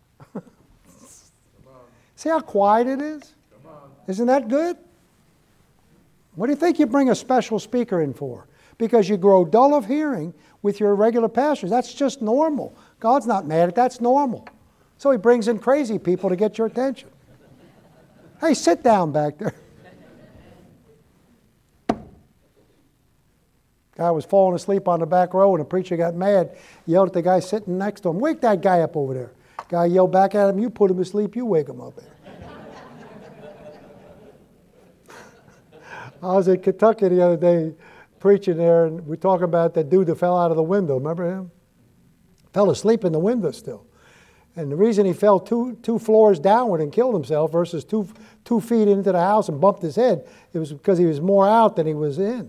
See how quiet it is? Isn't that good? What do you think you bring a special speaker in for? Because you grow dull of hearing with your regular pastors. That's just normal. God's not mad at that. That's normal. So he brings in crazy people to get your attention. Hey, sit down back there. Guy was falling asleep on the back row and the preacher got mad, yelled at the guy sitting next to him, wake that guy up over there. Guy yelled back at him, you put him to sleep, you wake him up. I was in Kentucky the other day preaching there, and we're talking about that dude that fell out of the window. Remember him? Fell asleep in the window still. And the reason he fell two floors downward and killed himself versus two feet into the house and bumped his head, it was because he was more out than he was in.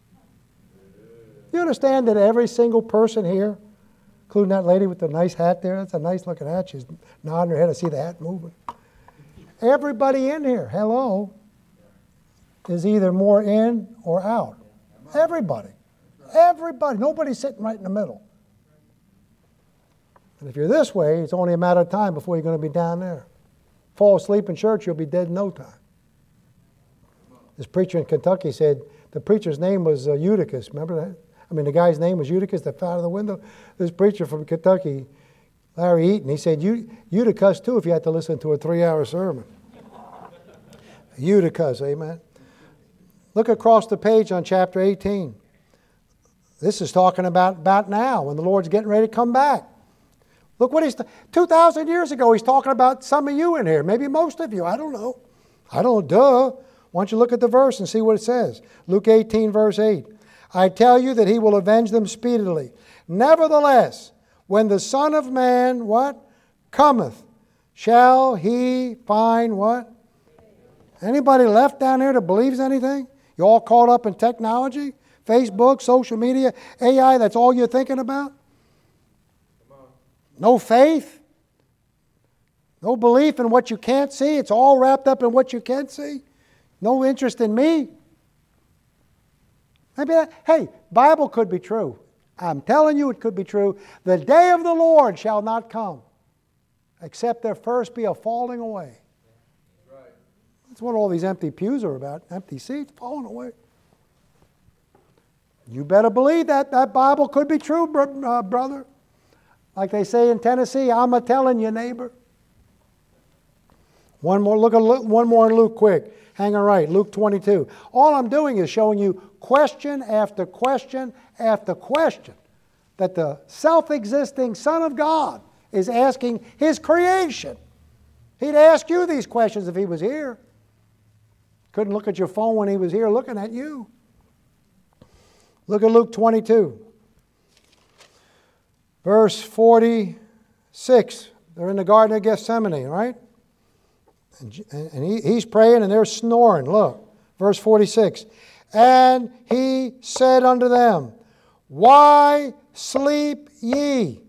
You understand that every single person here, including that lady with the nice hat there, that's a nice looking hat, she's nodding her head, I see the hat moving. Everybody in here, hello, is either more in or out. Everybody. Everybody. Nobody's sitting right in the middle. And if you're this way, it's only a matter of time before you're going to be down there. Fall asleep in church, you'll be dead in no time. This preacher in Kentucky said the preacher's name was Eutychus. Remember that? I mean, the guy's name was Eutychus that fell out of the window. This preacher from Kentucky, Larry Eaton, he said, Eutychus too if you had to listen to a 3-hour sermon. Eutychus, amen. Look across the page on chapter 18. This is talking about now, when the Lord's getting ready to come back. Look what 2,000 years ago, he's talking about some of you in here, maybe most of you, I don't know. Duh. Why don't you look at the verse and see what it says. Luke 18, verse 8. I tell you that he will avenge them speedily. Nevertheless, when the Son of Man, what? cometh, shall he find what? Anybody left down there that believes anything? You all caught up in technology? Facebook, social media, AI, that's all you're thinking about? No faith? No belief in what you can't see? It's all wrapped up in what you can see? No interest in me? Maybe hey, Bible could be true. I'm telling you it could be true. The day of the Lord shall not come, except there first be a falling away. Right. That's what all these empty pews are about. Empty seats, falling away. You better believe that Bible could be true, brother. Like they say in Tennessee, I'm a-telling you, neighbor. One more. Look at one more in Luke quick. Hang on right. Luke 22. All I'm doing is showing you question after question after question that the self-existing Son of God is asking His creation. He'd ask you these questions if He was here. Couldn't look at your phone when He was here looking at you. Look at Luke 22. Verse 46. They're in the Garden of Gethsemane, right? And he's praying and they're snoring. Look, verse 46. And He said unto them, Why sleep ye?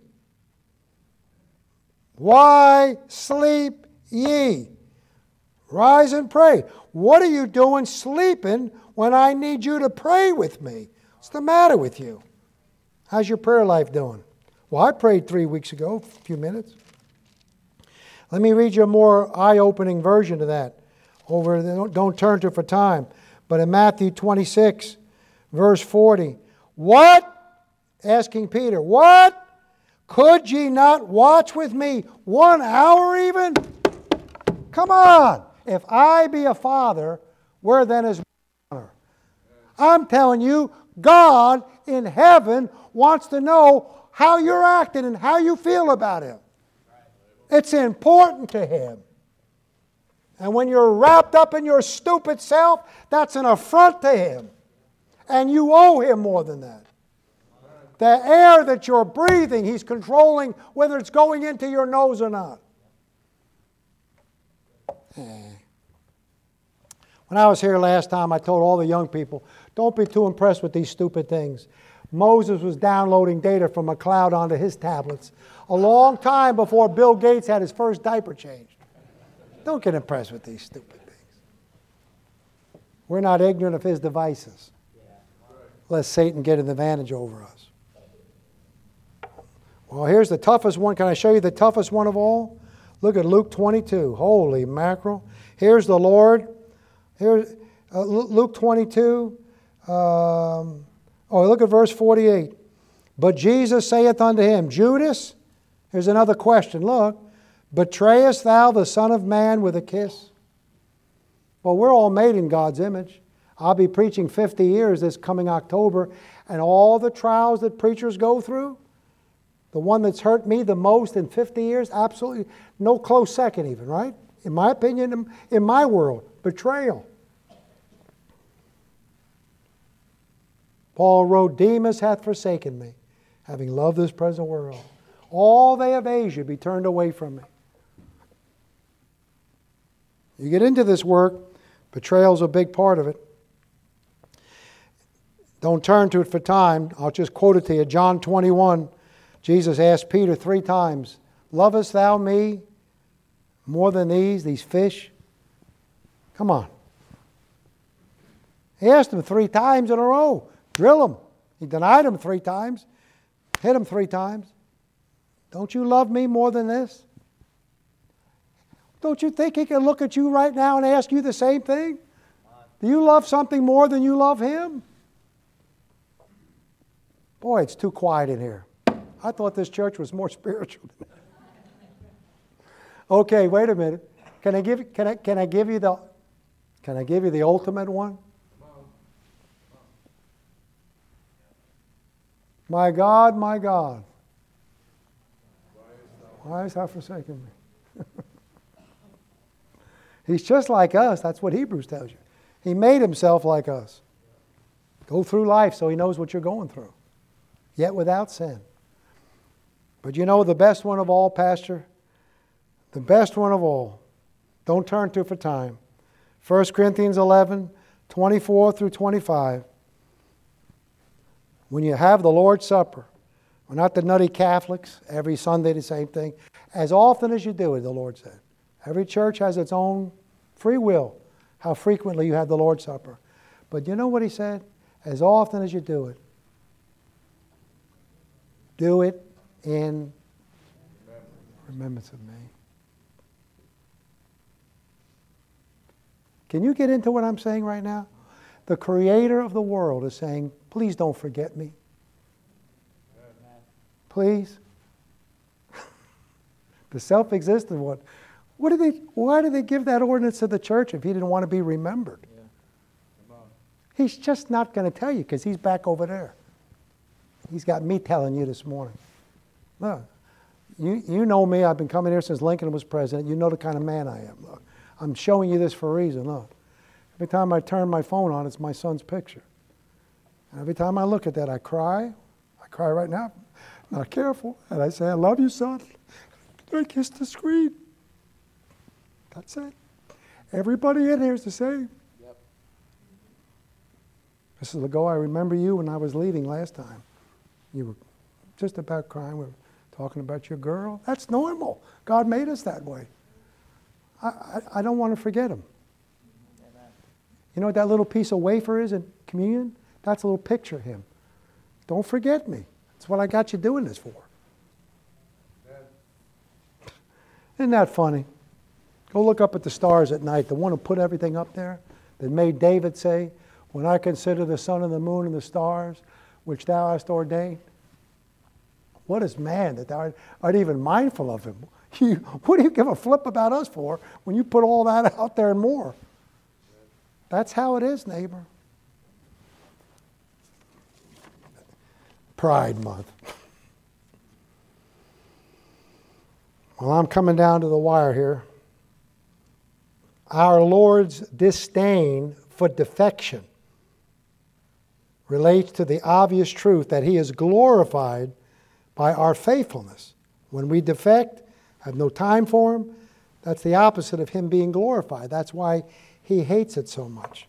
Why sleep ye? Rise and pray. What are you doing sleeping when I need you to pray with me? What's the matter with you? How's your prayer life doing? Well, I prayed 3 weeks ago, a few minutes. Let me read you a more eye-opening version of that. Don't turn to it for time. But in Matthew 26, verse 40. What? Asking Peter, what? Could ye not watch with me 1 hour even? Come on. If I be a father, where then is my honor? I'm telling you, God in heaven wants to know how you're acting and how you feel about Him. It's important to Him. And when you're wrapped up in your stupid self, that's an affront to Him. And you owe Him more than that. The air that you're breathing, He's controlling whether it's going into your nose or not. When I was here last time, I told all the young people, don't be too impressed with these stupid things. Moses was downloading data from a cloud onto his tablets a long time before Bill Gates had his first diaper changed. Don't get impressed with these stupid things. We're not ignorant of his devices, lest Satan get an advantage over us. Well, here's the toughest one. Can I show you the toughest one of all? Look at Luke 22. Holy mackerel. Here's the Lord. Here's Luke 22. Look at verse 48. But Jesus saith unto him, Judas, here's another question. Look, betrayest thou the Son of Man with a kiss? Well, we're all made in God's image. I'll be preaching 50 years this coming October, and all the trials that preachers go through, the one that's hurt me the most in 50 years, absolutely no close second even, right? In my opinion, in my world, betrayal. Paul wrote, Demas hath forsaken me, having loved this present world. All they of Asia be turned away from me. You get into this work, betrayal's a big part of it. Don't turn to it for time. I'll just quote it to you. John 21, Jesus asked Peter 3 times, Lovest thou me more than these fish? Come on. He asked him 3 times in a row. Drill him. He denied him 3 times. Hit him 3 times. Don't you love me more than this? Don't you think He can look at you right now and ask you the same thing? Do you love something more than you love Him? Boy, it's too quiet in here. I thought this church was more spiritual than that. Okay, wait a minute. Can I give you the ultimate one? My God, why hast thou forsaken me? He's just like us. That's what Hebrews tells you. He made Himself like us. Go through life so He knows what you're going through, yet without sin. But you know the best one of all, Pastor? The best one of all. Don't turn to it for time. 1 Corinthians 11, 24 through 25. When you have the Lord's Supper, we're not the nutty Catholics, every Sunday the same thing. As often as you do it, the Lord said. Every church has its own free will, how frequently you have the Lord's Supper. But you know what he said? As often as you do it in remembrance of me. Can you get into what I'm saying right now? The Creator of the world is saying, please don't forget me. Please. The self-existent one. Why did they give that ordinance to the church if he didn't want to be remembered? Yeah. He's just not going to tell you because he's back over there. He's got me telling you this morning. Look, you know me. I've been coming here since Lincoln was president. You know the kind of man I am. Look, I'm showing you this for a reason. Look, every time I turn my phone on, it's my son's picture. And every time I look at that, I cry. I cry right now. Not careful. And I say, I love you, son. I kiss the screen. That's it. Everybody in here is the same. Yep. Mrs. Legault, I remember you when I was leaving last time. You were just about crying. We were talking about your girl. That's normal. God made us that way. I don't want to forget him. Amen. You know what that little piece of wafer is in communion? That's a little picture of him. Don't forget me. That's what I got you doing this for. Isn't that funny? Go look up at the stars at night. The one who put everything up there, that made David say, when I consider the sun and the moon and the stars, which thou hast ordained. What is man that thou art even mindful of him? What do you give a flip about us for when you put all that out there and more? That's how it is, neighbor. Pride Month. Well, I'm coming down to the wire here. Our Lord's disdain for defection relates to the obvious truth that he is glorified by our faithfulness. When we defect, have no time for him, that's the opposite of him being glorified. That's why he hates it so much.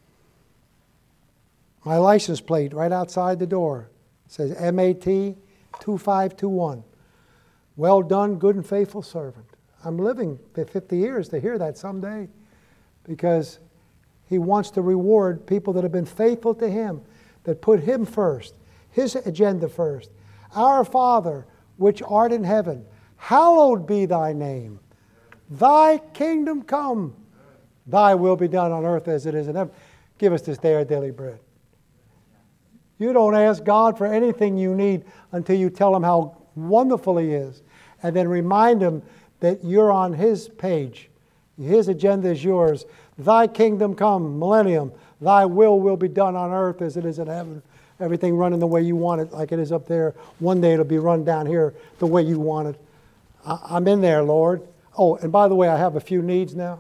My license plate right outside the door says MAT 2521. Well done, good and faithful servant. I'm living 50 years to hear that someday because he wants to reward people that have been faithful to him, that put him first, his agenda first. Our Father, which art in heaven, hallowed be thy name. Thy kingdom come. Thy will be done on earth as it is in heaven. Give us this day our daily bread. You don't ask God for anything you need until you tell him how wonderful he is. And then remind him that you're on his page. His agenda is yours. Thy kingdom come, millennium. Thy will be done on earth as it is in heaven. Everything running the way you want it, like it is up there. One day it'll be run down here the way you want it. I'm in there, Lord. Oh, and by the way, I have a few needs now.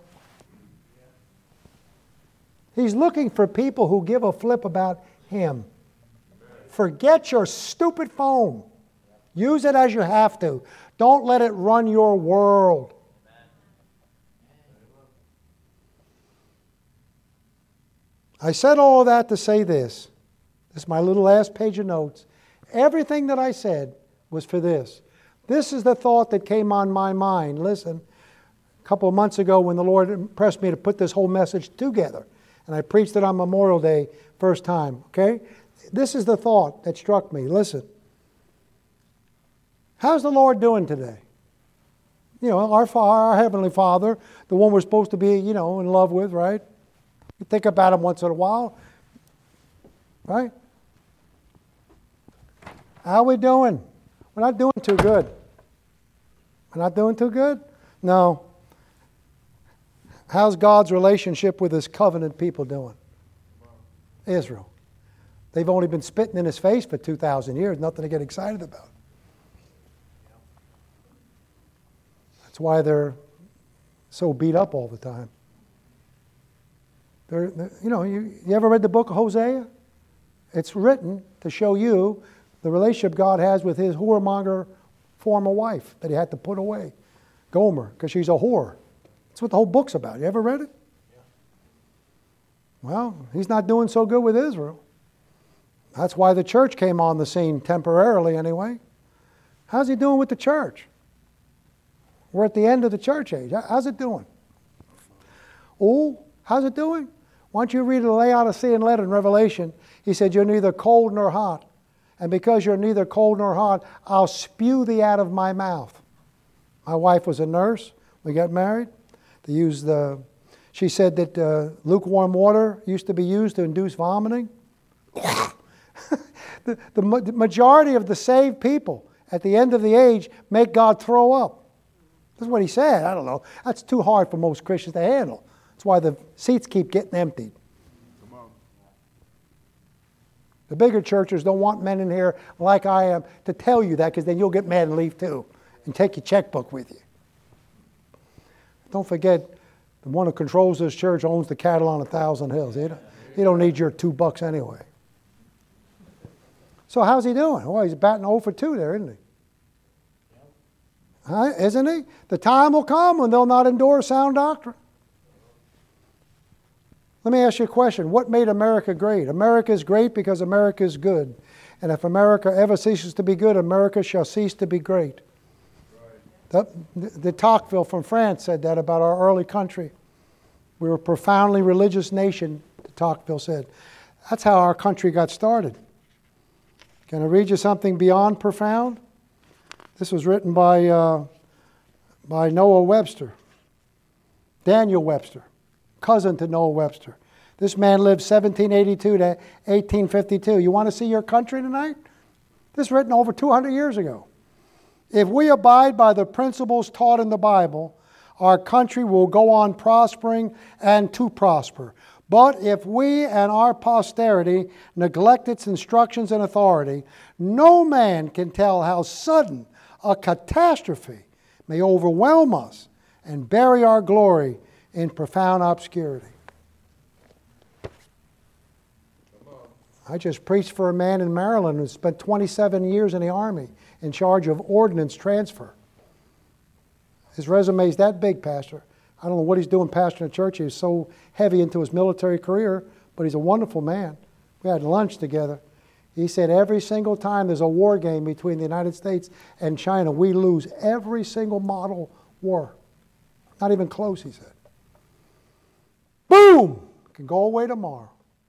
He's looking for people who give a flip about him. Forget your stupid phone. Use it as you have to. Don't let it run your world. I said all of that to say this. This is my little last page of notes. Everything that I said was for this. This is the thought that came on my mind. Listen, a couple of months ago when the Lord impressed me to put this whole message together, and I preached it on Memorial Day, first time, okay? This is the thought that struck me. Listen. How's the Lord doing today? You know, our Heavenly Father, the one we're supposed to be, in love with, right? You think about him once in a while, right? How are we doing? We're not doing too good. We're not doing too good? No. How's God's relationship with his covenant people doing? Israel. They've only been spitting in his face for 2,000 years, nothing to get excited about. That's why they're so beat up all the time. You ever read the book of Hosea? It's written to show you the relationship God has with his whoremonger former wife that he had to put away. Gomer, because she's a whore. That's what the whole book's about. You ever read it? Yeah. Well, he's not doing so good with Israel. That's why the church came on the scene, temporarily anyway. How's he doing with the church? We're at the end of the church age. How's it doing? Oh, how's it doing? Why don't you read the Laodicean letter in Revelation? He said, you're neither cold nor hot. And because you're neither cold nor hot, I'll spew thee out of my mouth. My wife was a nurse. We got married. She said that lukewarm water used to be used to induce vomiting. The majority of the saved people at the end of the age make God throw up. That's what he said. I don't know. That's too hard for most Christians to handle. That's why the seats keep getting emptied. Come on. The bigger churches don't want men in here like I am to tell you that, because then you'll get mad and leave too and take your checkbook with you. Don't forget, the one who controls this church owns the cattle on 1,000 hills. He don't need your $2 anyway. So how's he doing? Well, he's batting 0 for 2 there, isn't he? Huh? Isn't he? The time will come when they'll not endure sound doctrine. Let me ask you a question. What made America great? America is great because America is good. And if America ever ceases to be good, America shall cease to be great. Right. De Tocqueville from France said that about our early country. We were a profoundly religious nation, de Tocqueville said. That's how our country got started. Can I read you something beyond profound? This was written by Noah Webster, Daniel Webster, cousin to Noah Webster. This man lived 1782 to 1852. You want to see your country tonight? This is written over 200 years ago. If we abide by the principles taught in the Bible, our country will go on prospering and to prosper. But if we and our posterity neglect its instructions and authority, no man can tell how sudden a catastrophe may overwhelm us and bury our glory in profound obscurity. I just preached for a man in Maryland who spent 27 years in the Army in charge of ordnance transfer. His resume is that big, Pastor. I don't know what he's doing pastoring a church. He was so heavy into his military career, but he's a wonderful man. We had lunch together. He said every single time there's a war game between the United States and China, we lose every single model war. Not even close, he said. Boom! Can go away tomorrow.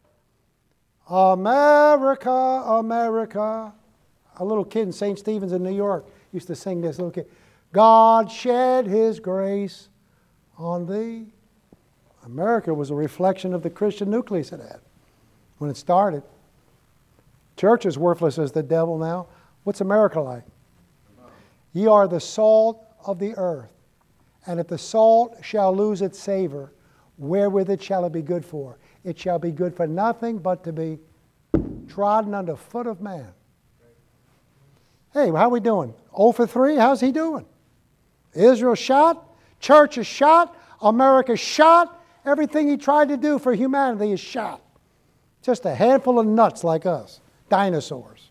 America, America. A little kid in St. Stephen's in New York used to sing this, little kid. God shed His grace on thee. America was a reflection of the Christian nucleus it had when it started. Church is worthless as the devil now. What's America like? Ye are the salt of the earth. And if the salt shall lose its savor, wherewith it shall it be good for? It shall be good for nothing but to be trodden under foot of man. Hey, how we doing? 0 for 3? How's he doing? Israel shot. Church is shot. America shot. Everything he tried to do for humanity is shot. Just a handful of nuts like us. Dinosaurs.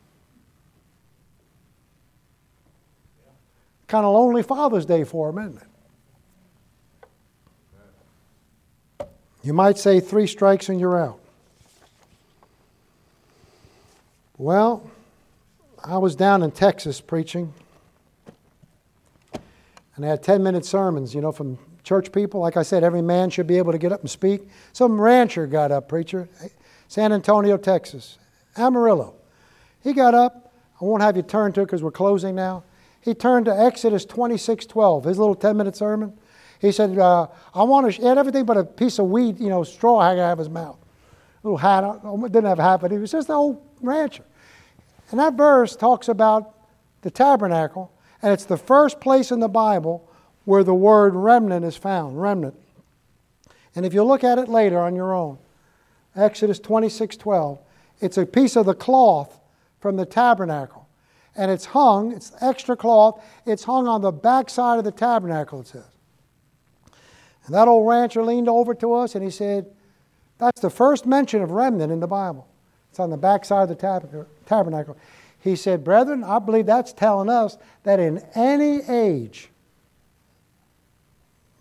Kind of lonely Father's Day for him, isn't it? You might say 3 strikes and you're out. Well, I was down in Texas preaching, and I had 10-minute sermons, from church people. Like I said, every man should be able to get up and speak. Some rancher got up, preacher, San Antonio, Texas, Amarillo. He got up. I won't have you turn to it because we're closing now. He turned to Exodus 26:12, his little 10-minute sermon. He said, he had everything but a piece of weed, straw hanging out of his mouth. A little hat, didn't have a hat, but he was just an old rancher. And that verse talks about the tabernacle, and it's the first place in the Bible where the word remnant is found, remnant. And if you look at it later on your own, Exodus 26:12, it's a piece of the cloth from the tabernacle. And it's extra cloth, it's hung on the back side of the tabernacle, it says. And that old rancher leaned over to us and he said, that's the first mention of remnant in the Bible. It's on the back side of the tabernacle. He said, brethren, I believe that's telling us that in any age,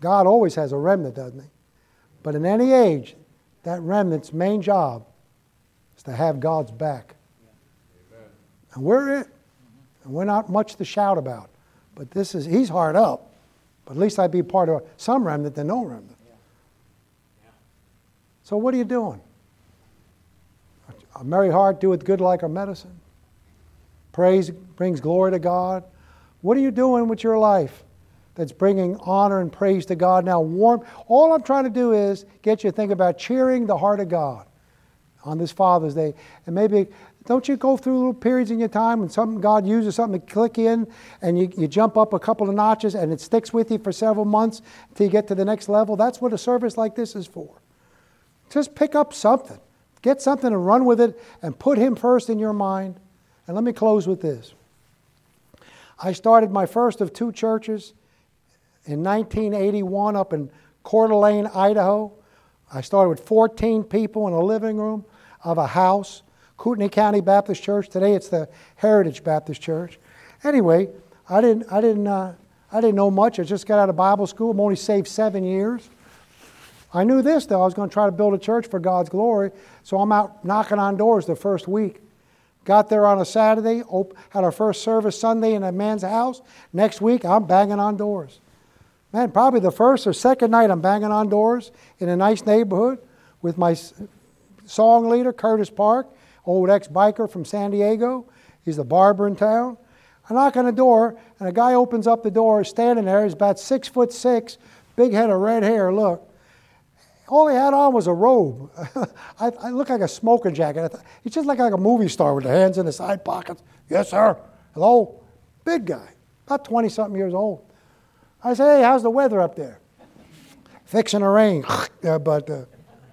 God always has a remnant, doesn't He? But in any age, that remnant's main job is to have God's back. Amen. And we're it. And we're not much to shout about. But He's hard up. But at least I'd be part of some remnant than no remnant. Yeah. Yeah. So what are you doing? A merry heart doeth good like a medicine. Praise brings glory to God. What are you doing with your life that's bringing honor and praise to God? Now, all I'm trying to do is get you to think about cheering the heart of God on this Father's Day. And maybe, don't you go through little periods in your time when something God uses something to click in and you jump up a couple of notches and it sticks with you for several months until you get to the next level? That's what a service like this is for. Just pick up something. Get something and run with it and put Him first in your mind. And let me close with this. I started my first of 2 churches in 1981 up in Coeur d'Alene, Idaho. I started with 14 people in a living room of a house. Kootenai County Baptist Church. Today it's the Heritage Baptist Church. Anyway, I didn't know much. I just got out of Bible school. I'm only saved 7 years. I knew this, though. I was going to try to build a church for God's glory. So I'm out knocking on doors the first week. Got there on a Saturday, had our first service Sunday in a man's house. Next week, I'm banging on doors. Man, probably the first or second night I'm banging on doors in a nice neighborhood with my song leader, Curtis Park, old ex-biker from San Diego. He's the barber in town. I knock on the door, and a guy opens up the door, standing there. He's about 6'6", big head of red hair, look. All he had on was a robe. I look like a smoking jacket. He just looked like a movie star with the hands in the side pockets. Yes, sir. Hello? Big guy, about 20-something years old. I say, hey, how's the weather up there? Fixing to rain. How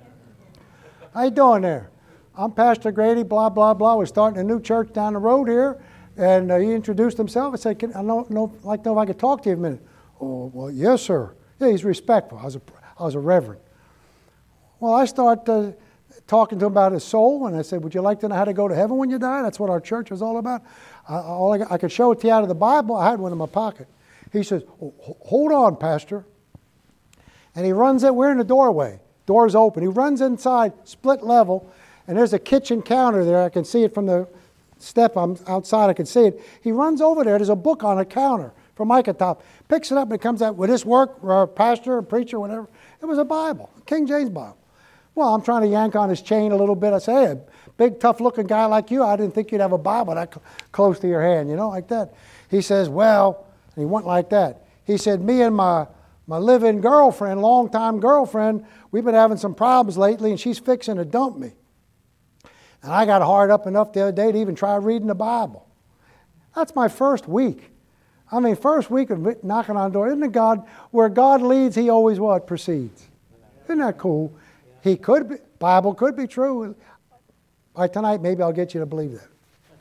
you doing there? I'm Pastor Grady, blah, blah, blah. We're starting a new church down the road here. And he introduced himself. I said, I'd like to know if I could talk to you a minute. Oh, well, yes, sir. Yeah, he's respectful. I was a reverend. Well, I start talking to him about his soul, and I said, would you like to know how to go to heaven when you die? That's what our church is all about. I could show it to you out of the Bible. I had one in my pocket. He says, oh, hold on, Pastor. And he runs in. We're in the doorway. Door's open. He runs inside, split level, and there's a kitchen counter there. I can see it from the step. I'm outside. I can see it. He runs over there. There's a book on a counter from Micah Top. Picks it up and it comes out. Would this work, pastor or preacher, whatever? It was a Bible, King James Bible. Well, I'm trying to yank on his chain a little bit. I say, hey, a big, tough-looking guy like you, I didn't think you'd have a Bible that close to your hand, like that. He says, well, and he went like that. He said, me and my live-in girlfriend, long-time girlfriend, we've been having some problems lately, and she's fixing to dump me. And I got hard up enough the other day to even try reading the Bible. That's my first week. First week of knocking on doors. Isn't it God, where God leads, He always what? Proceeds. Isn't that cool? He could be, Bible could be true. By tonight, maybe I'll get you to believe that.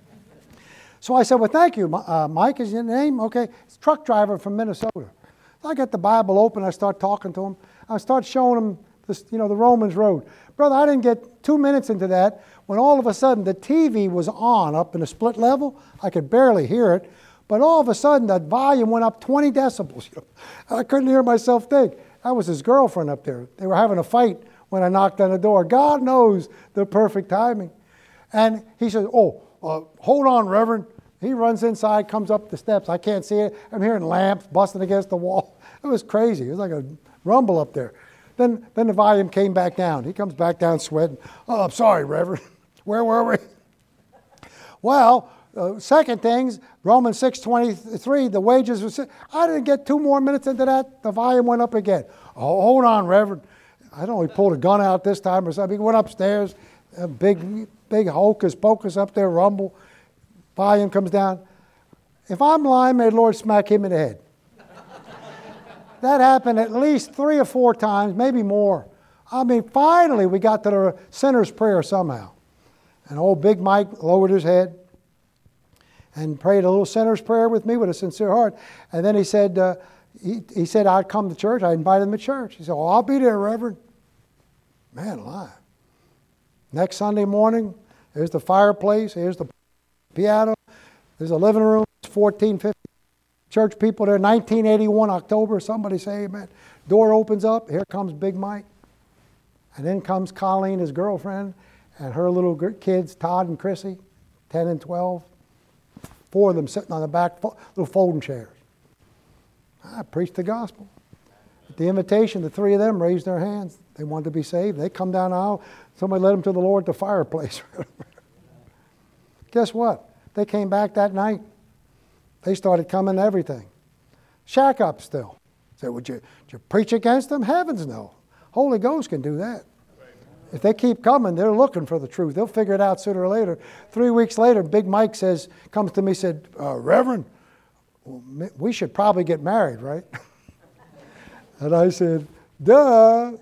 So I said, well, thank you. Mike is your name? Okay. It's a truck driver from Minnesota. So I get the Bible open. I start talking to him. I start showing him this, the Romans Road. Brother, I didn't get 2 minutes into that when all of a sudden the TV was on up in a split level. I could barely hear it. But all of a sudden, the volume went up 20 decibels. I couldn't hear myself think. That was his girlfriend up there. They were having a fight when I knocked on the door. God knows the perfect timing. And he says, hold on, Reverend. He runs inside, comes up the steps. I can't see it. I'm hearing lamps busting against the wall. It was crazy. It was like a rumble up there. Then the volume came back down. He comes back down sweating. Oh, I'm sorry, Reverend. Where were we? Well, second things, Romans 6:23, the wages of sin. I didn't get 2 more minutes into that. The volume went up again. Oh, hold on, Reverend. I don't know, he pulled a gun out this time or something. He went upstairs, a big hocus pocus up there, rumble. Volume comes down. If I'm lying, may the Lord smack him in the head. That happened at least 3 or 4 times, maybe more. Finally we got to the sinner's prayer somehow. And old Big Mike lowered his head and prayed a little sinner's prayer with me with a sincere heart. And then he said, he said I'd come to church. I invited him to church. He said, I'll be there, Reverend. Man alive. Next Sunday morning, there's the fireplace, here's the piano, there's a living room, 14, 15. Church people there, 1981, October, somebody say amen. Door opens up, here comes Big Mike. And then comes Colleen, his girlfriend, and her little kids, Todd and Chrissy, 10 and 12. 4 of them sitting on the back, little folding chairs. I preached the gospel. At the invitation, the 3 of them raised their hands. They wanted to be saved. They come down the aisle. Somebody led them to the Lord at the fireplace. Guess what? They came back that night. They started coming to everything. Shack up still. Said, would you preach against them? Heavens no. Holy Ghost can do that. If they keep coming, they're looking for the truth. They'll figure it out sooner or later. 3 weeks later, Big Mike comes to me and said, Reverend, we should probably get married, right? And I said, duh.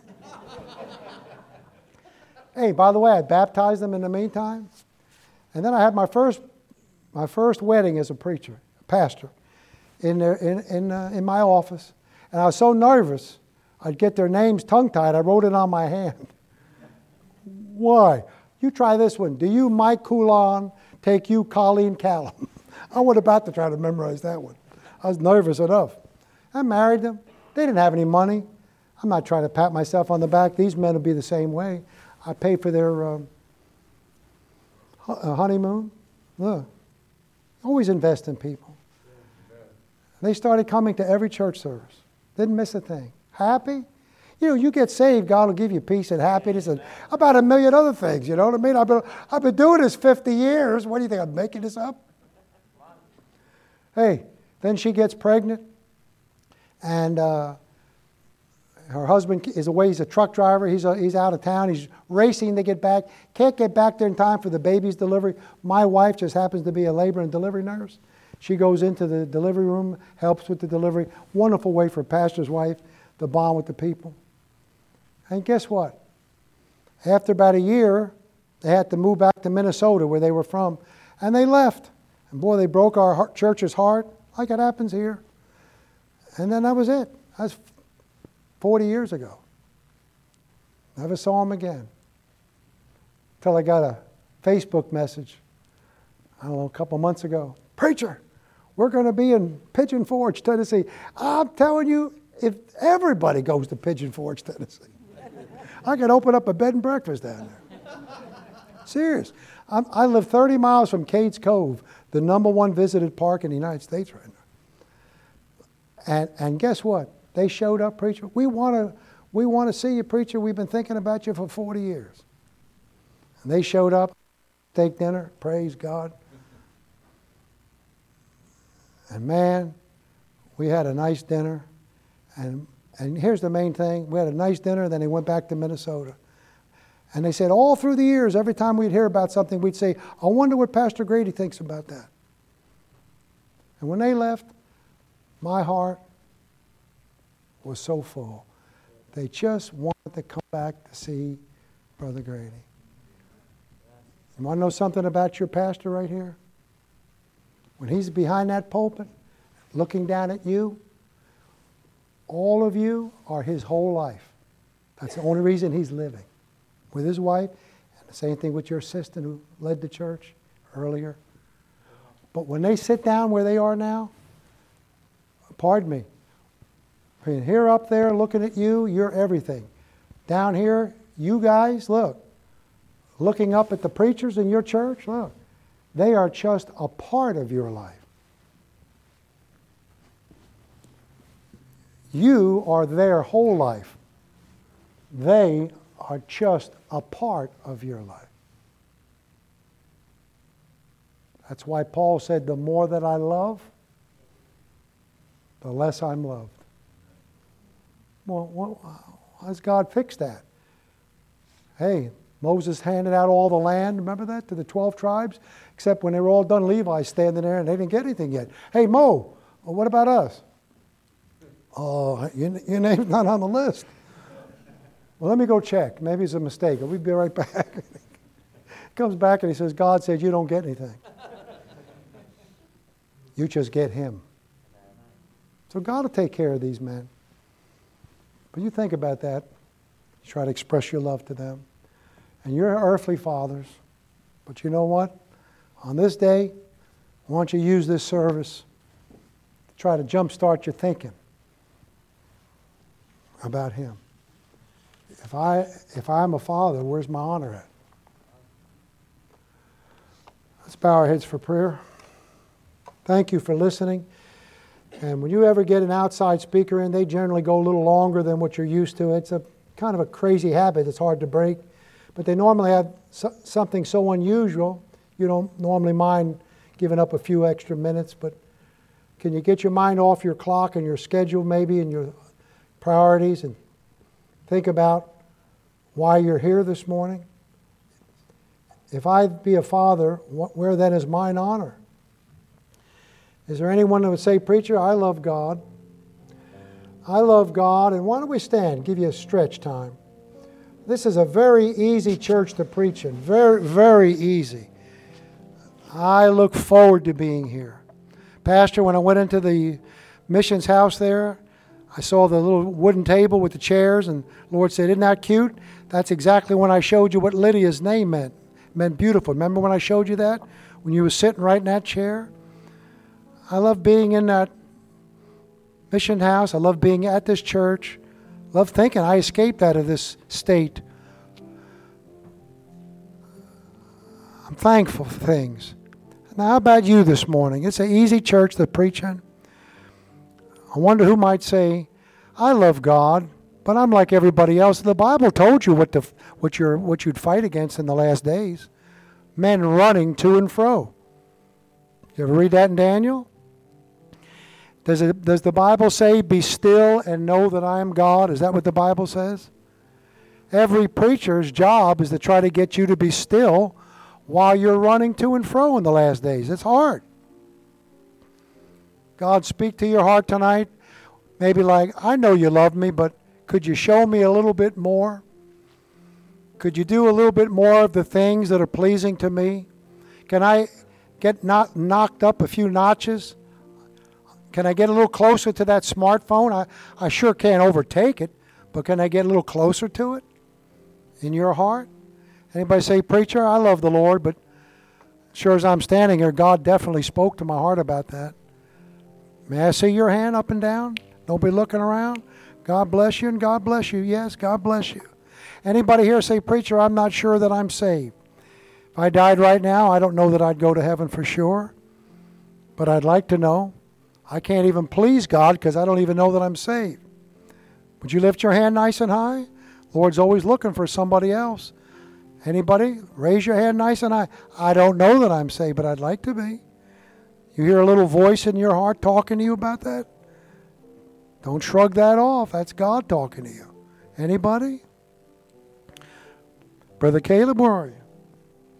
Hey, by the way, I baptized them in the meantime. And then I had my first wedding as a preacher, pastor, in my office. And I was so nervous, I'd get their names tongue-tied. I wrote it on my hand. Why? You try this one. Do you, Mike Coulon, take you, Colleen Callum? I was about to try to memorize that one. I was nervous enough. I married them. They didn't have any money. I'm not trying to pat myself on the back. These men will be the same way. I paid for their honeymoon. Look, always invest in people. They started coming to every church service. Didn't miss a thing. Happy? You know, you get saved, God will give you peace and happiness and about a million other things, you know what I mean? I've been doing this 50 years. What do you think, I'm making this up? Hey, then she gets pregnant, and her husband is away. He's a truck driver. He's out of town. He's racing to get back. Can't get back there in time for the baby's delivery. My wife just happens to be a labor and delivery nurse. She goes into the delivery room, helps with the delivery. Wonderful way for a pastor's wife to bond with the people. And guess what? After about a year, they had to move back to Minnesota, where they were from, and they left. And boy, they broke our church's heart, like it happens here. And then that was it. That was 40 years ago. Never saw them again. Until I got a Facebook message, I don't know, a couple months ago. Preacher, we're going to be in Pigeon Forge, Tennessee. I'm telling you, if everybody goes to Pigeon Forge, Tennessee, I could open up a bed and breakfast down there. Serious. I live 30 miles from Cades Cove, the #1 visited park in the United States right now. And guess what? They showed up, preacher. We want to see you, preacher. We've been thinking about you for 40 years. And they showed up, steak dinner, praise God. And man, we had a nice dinner. And here's the main thing. We had a nice dinner, then they went back to Minnesota. And they said all through the years, every time we'd hear about something, we'd say, I wonder what Pastor Grady thinks about that. And when they left, my heart was so full. They just wanted to come back to see Brother Grady. You want to know something about your pastor right here? When he's behind that pulpit, looking down at you, all of you are his whole life. That's the only reason he's living. With his wife, and the same thing with your assistant who led the church earlier. But when they sit down where they are now, pardon me, here up there looking at you, you're everything. Down here, you guys, look, looking up at the preachers in your church, look, they are just a part of your life. You are their whole life. They are just a part of your life. That's why Paul said, the more that I love, the less I'm loved. Well, how does God fix that? Hey, Moses handed out all the land, remember that, to the 12 tribes? Except when they were all done, Levi's standing there and they didn't get anything yet. Hey, Mo, well, what about us? Oh, your name's not on the list. Well, let me go check. Maybe it's a mistake. We'll be right back. He comes back and he says, God said you don't get anything. You just get him. So God will take care of these men. But you think about that. You try to express your love to them. And you're earthly fathers. But you know what? On this day, I want you to use this service try to jumpstart your thinking about Him. If I'm a father, where's my honor at? Let's bow our heads for prayer. Thank you for listening. And when you ever get an outside speaker in, they generally go a little longer than what you're used to. It's a kind of a crazy habit that's hard to break. But they normally have something so unusual, you don't normally mind giving up a few extra minutes. But can you get your mind off your clock and your schedule maybe and your priorities and think about why you're here this morning? If I be a father, where then is mine honor? Is there anyone that would say, preacher, I love God. I love God. And why don't we stand? Give you a stretch time. This is a very easy church to preach in. Very, very easy. I look forward to being here. Pastor, when I went into the missions house there, I saw the little wooden table with the chairs, and the Lord said, isn't that cute? That's exactly when I showed you what Lydia's name meant. It meant beautiful. Remember when I showed you that? When you were sitting right in that chair? I love being in that mission house. I love being at this church. I love thinking I escaped out of this state. I'm thankful for things. Now, how about you this morning? It's an easy church to preach in. I wonder who might say, I love God, but I'm like everybody else. The Bible told you what you'd fight against in the last days. Men running to and fro. You ever read that in Daniel? Does the Bible say, be still and know that I am God? Is that what the Bible says? Every preacher's job is to try to get you to be still while you're running to and fro in the last days. It's hard. God, speak to your heart tonight. Maybe like, I know you love me, but could you show me a little bit more? Could you do a little bit more of the things that are pleasing to me? Can I get knocked up a few notches? Can I get a little closer to that smartphone? I sure can't overtake it, but can I get a little closer to it in your heart? Anybody say, preacher, I love the Lord, but sure as I'm standing here, God definitely spoke to my heart about that. May I see your hand up and down? Don't be looking around. God bless you and God bless you. Yes, God bless you. Anybody here say, preacher, I'm not sure that I'm saved. If I died right now, I don't know that I'd go to heaven for sure, but I'd like to know. I can't even please God because I don't even know that I'm saved. Would you lift your hand nice and high? The Lord's always looking for somebody else. Anybody? Raise your hand nice and high. I don't know that I'm saved, but I'd like to be. You hear a little voice in your heart talking to you about that? Don't shrug that off. That's God talking to you. Anybody? Brother Caleb, where are you?